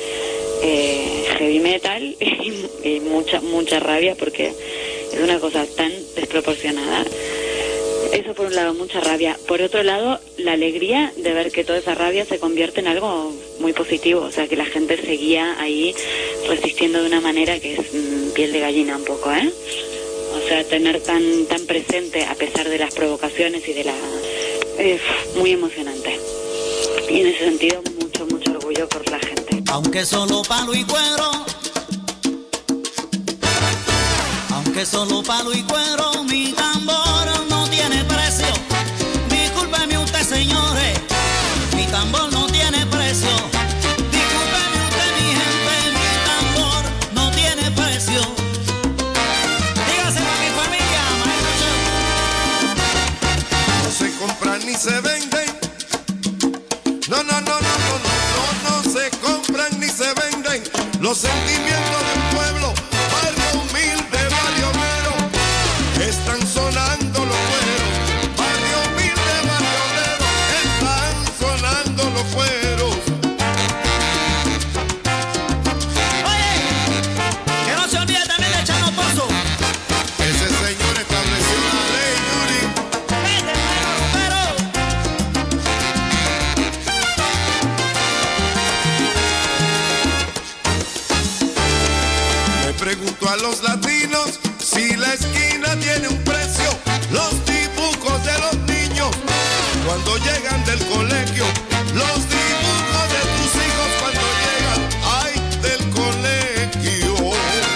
heavy metal y mucha rabia, porque es una cosa tan desproporcionada. Eso por un lado, mucha rabia. Por otro lado, la alegría de ver que toda esa rabia se convierte en algo muy positivo. O sea, que la gente seguía ahí resistiendo de una manera que es piel de gallina un poco, ¿eh? O sea, tener tan presente a pesar de las provocaciones y de la... es muy emocionante. Y en ese sentido, mucho orgullo por la gente. Aunque solo palo y cuero, mi tambor no tiene precio. Discúlpeme usted, señores, mi tambor no tiene precio. Discúlpeme usted, mi gente, mi tambor no tiene precio. Dígaselo a mi familia, maestro. No se compran ni se venden. No se compran ni se venden los sentimientos del pueblo, barrio humilde, barrio obrero, están sonando los cueros, barrio humilde, barrio obrero, están sonando los cueros. pregunto a los latinos si la esquina tiene un precio. Los dibujos de los niños cuando llegan del colegio. Los dibujos de tus hijos cuando llegan, ay, del colegio.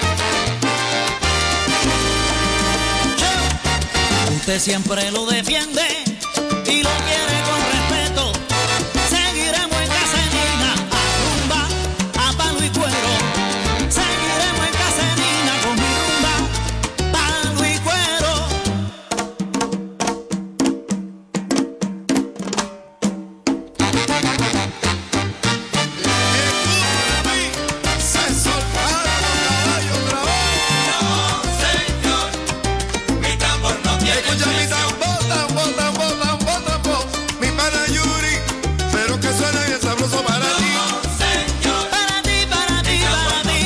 Usted siempre lo defiende y lo quiere con respeto. Seguiremos en Casenina, a rumba, a palo y cuero. Seguiremos en Casenina con mi rumba, palo y cuero. Se soltaron los caballos otra vez. No, señor, mi tambor no tiene Escucha mi precio. tambor, tambor, tambor, tambor, tambor. Mi pana Yuri, pero que suene bien sabroso para ti. No, señor, Para ti, para ti, para ti.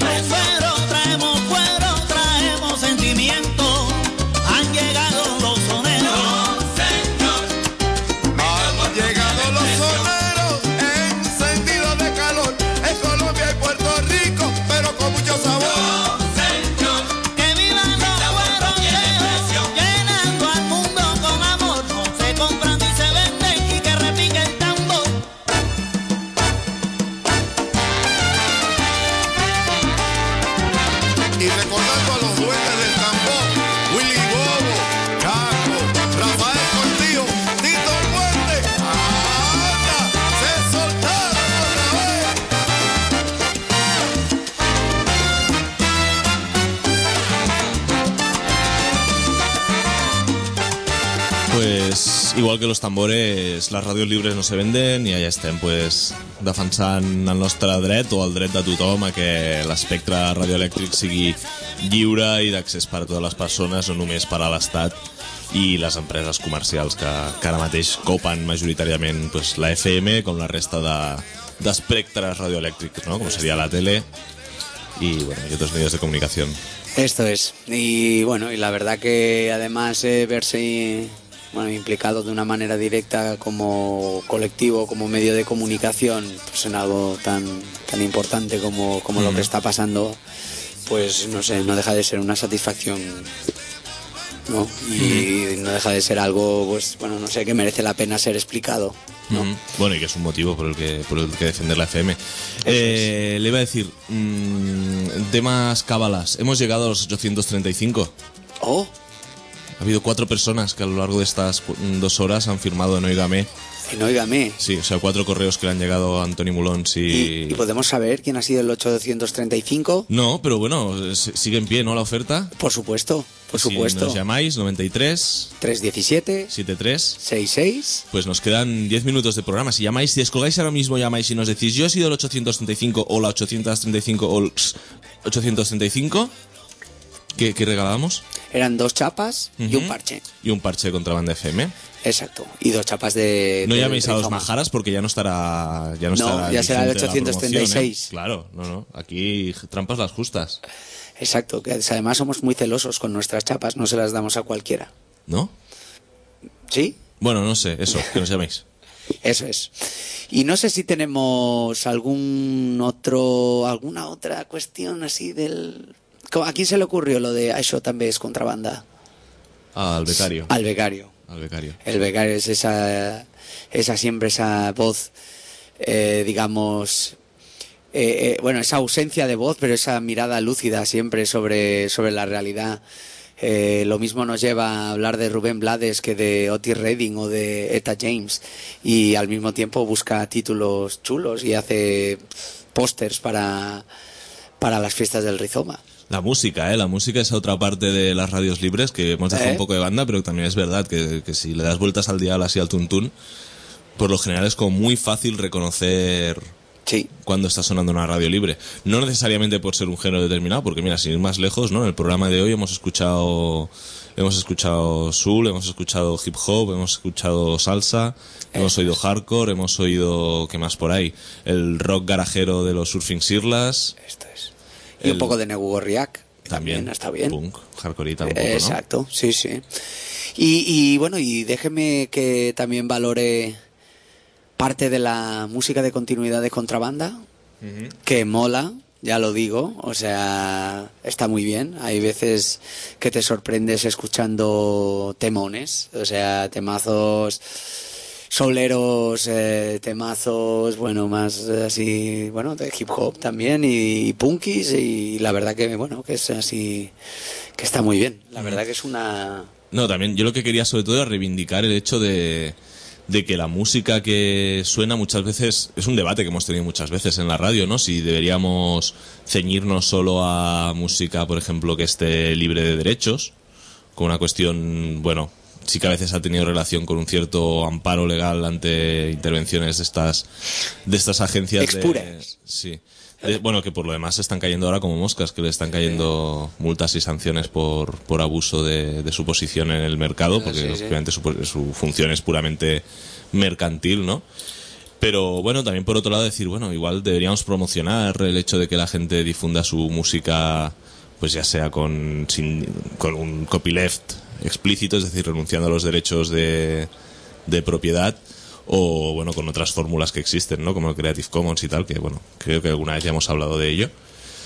Cuero, traemos sentimiento. Han llegado los soneros. no, señor, Han llegado los soneros encendidos de calor en Colombia y Puerto Rico, pero con mucho sabor. no, señor, Que vivan los cueros llenando al mundo con amor. No se compran ni se venden y que repique el tambor. Y recordando a los duendes del tambor, Willy Bobo, Caco, Rafael Cortillo, Tito el Puente. ¡Anda! Se soltaron otra vez. Pues igual que los tambores, les ràdios lliures no se venden i allà estem pues, defensant el nostre dret o el dret de tothom a que l'espectre radioelèctric sigui lliure i d'accés per a totes les persones, no només per a l'Estat i les empreses comercials que ara mateix copen majoritàriament pues, la FM com la resta d'espectres radioelèctrics, ¿no? Com seria la tele y, bueno, y otros medios de comunicación. Esto es. Y bueno, y la verdad que además verse implicado de una manera directa como colectivo, como medio de comunicación, pues en algo tan importante como lo que está pasando, pues no sé, no deja de ser una satisfacción, ¿no? Y no deja de ser algo, pues bueno, no sé, que merece la pena ser explicado, ¿no? Bueno, y que es un motivo por el que defender la FM. Le iba a decir, temas cábalas. Hemos llegado a los 835. Oh. Ha habido 4 personas que a lo largo de estas 2 horas han firmado en Óigame. En Óigame. Sí, o sea, 4 correos que le han llegado a Antoni Molons ¿Y podemos saber quién ha sido el 835? No, pero bueno, sigue en pie, ¿no? La oferta. Por supuesto, por Si supuesto. nos llamáis, 93 317 73 66. Pues nos quedan 10 minutos de programa. Si llamáis, si descolgáis ahora mismo, llamáis y nos decís yo he sido el 835 o la 835 o el 835, ¿qué regalábamos? Eran 2 chapas y un parche. Y un parche de Contrabanda FM. Exacto. Y 2 chapas de... No de llaméis a los Rizoma. majaras porque ya no estará... Ya no, No, estará ya será el vigente la promoción, 836. Claro, no. Aquí trampas las justas. Exacto, que además somos muy celosos con nuestras chapas, no se las damos a cualquiera. ¿No? ¿Sí? Bueno, no sé, eso, que nos llaméis. Eso es. Y no sé si tenemos alguna otra cuestión así del... ¿A quién se le ocurrió lo de Això també és contrabanda? Al becario. Al becario. Al becario. El becario es esa siempre esa voz, digamos, bueno, esa ausencia de voz, pero esa mirada lúcida siempre sobre la realidad. Lo mismo nos lleva a hablar de Rubén Blades que de Otis Redding o de Etta James, y al mismo tiempo busca títulos chulos y hace pósters para las fiestas del Rizoma. La música, la música es otra parte de las radios libres que hemos dejado un poco de banda, pero también es verdad que si le das vueltas al dial así al tuntún, por lo general es como muy fácil reconocer cuando está sonando una radio libre. No necesariamente por ser un género determinado, porque mira, sin ir más lejos, ¿no? En el programa de hoy hemos escuchado soul, hemos escuchado hip hop, hemos escuchado salsa, hemos oído hardcore, hemos oído, ¿qué más por ahí? El rock garajero de los Surfing Sirlas. Esto es. Y un poco de Negu Gorriak. También está bien. Punk, hardcoreita un poco, ¿no? Exacto, sí. Y bueno, y déjeme que también valore parte de la música de continuidad de Contrabanda, que mola ya lo digo, o sea, está muy bien. Hay veces que te sorprendes escuchando temones, o sea, temazos souleros, temazos, bueno, más así, bueno, de hip hop también y punkis, y la verdad que, bueno, que es así, que está muy bien. La verdad que es una... No, también yo lo que quería sobre todo era reivindicar el hecho de que la música que suena muchas veces, es un debate que hemos tenido muchas veces en la radio, ¿no? Si deberíamos ceñirnos solo a música, por ejemplo, que esté libre de derechos, con una cuestión, bueno, sí que a veces ha tenido relación con un cierto amparo legal ante intervenciones de estas agencias expuras. Sí. Bueno, que por lo demás están cayendo ahora como moscas, que le están cayendo multas y sanciones por abuso de su posición en el mercado, porque obviamente su función es puramente mercantil, ¿no? Pero bueno, también por otro lado decir, bueno, igual deberíamos promocionar el hecho de que la gente difunda su música, pues ya sea con un copyleft explícito, es decir, renunciando a los derechos de propiedad, o bueno, con otras fórmulas que existen, ¿no? Como el Creative Commons y tal, que bueno, creo que alguna vez ya hemos hablado de ello.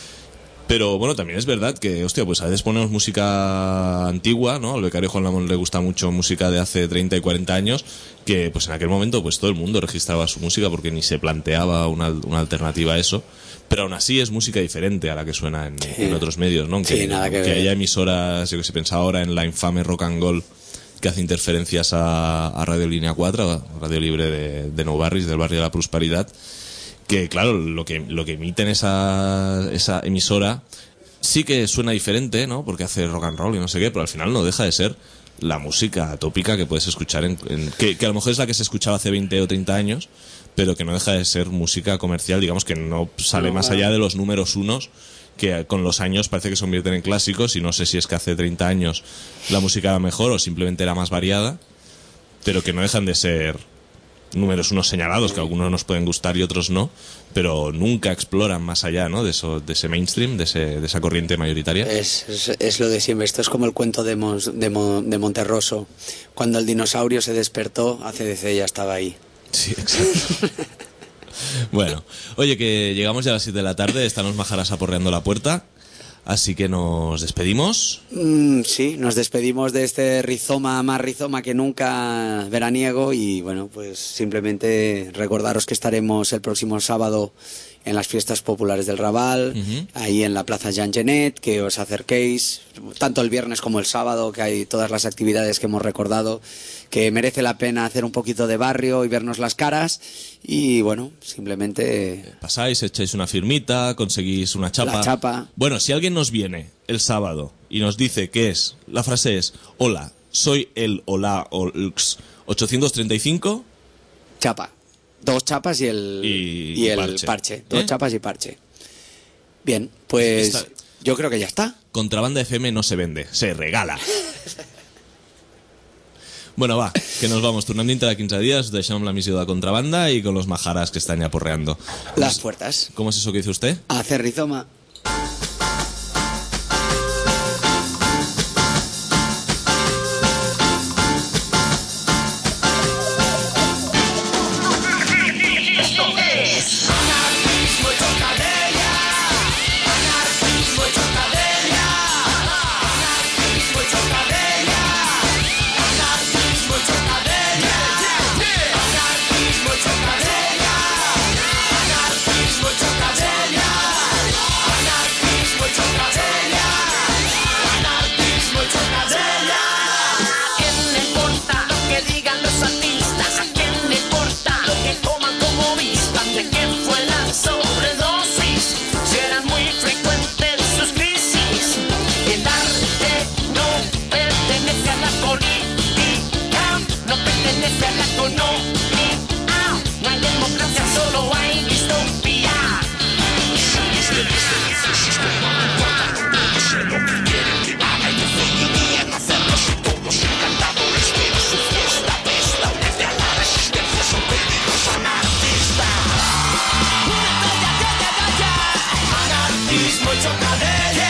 Pero bueno, también es verdad que, hostia, pues a veces ponemos música antigua, ¿no? Al becario Juan Lamón le gusta mucho música de hace 30 y 40 años, que pues en aquel momento pues todo el mundo registraba su música porque ni se planteaba una alternativa a eso. Pero aún así es música diferente a la que suena en otros medios, ¿no? Aunque, nada que aunque ver. haya emisoras, yo que se piensa ahora en la infame Rock and Gold, que hace interferencias a Radio Línea 4, Radio Libre de Nou Barris, del barrio de la Prosperidad, que claro, lo que emite en esa emisora sí que suena diferente, ¿no? Porque hace rock and roll y no sé qué, pero al final no deja de ser la música tópica que puedes escuchar que a lo mejor es la que se escuchaba hace 20 o 30 años, pero que no deja de ser música comercial, digamos, que no sale más allá de los números unos, que con los años parece que se convierten en clásicos, y no sé si es que hace 30 años la música era mejor o simplemente era más variada, pero que no dejan de ser números unos señalados, que algunos nos pueden gustar y otros no, pero nunca exploran más allá, ¿no? de ese mainstream, de esa corriente mayoritaria. Es lo de siempre. Esto es como el cuento de Monterroso. Cuando el dinosaurio se despertó, ACDC ya estaba ahí. Sí, exacto. Bueno, oye, que llegamos ya a las 7 de la tarde, están los majaras aporreando la puerta, así que nos despedimos. Sí, nos despedimos de este rizoma, más rizoma que nunca veraniego, y bueno, pues simplemente recordaros que estaremos el próximo sábado en las fiestas populares del Raval, ahí en la Plaza Jean Genet, que os acerquéis, tanto el viernes como el sábado, que hay todas las actividades que hemos recordado, que merece la pena hacer un poquito de barrio y vernos las caras, y bueno, simplemente... Pasáis, echáis una firmita, conseguís una chapa. La chapa. Bueno, si alguien nos viene el sábado y nos dice que la frase es, hola, soy el Olx 835... Chapa. 2 chapas y el parche. 2 chapas y parche. Bien, pues yo creo que ya está. Contrabanda FM no se vende, se regala. Bueno, va, que nos vamos tornant dintre de 15 días, deixem amb la missió de contrabanda y con los majaras que están ya porreando. Las puertas. ¿Cómo es eso que dice usted? Hacer rizoma. Anarquismo y chocadera.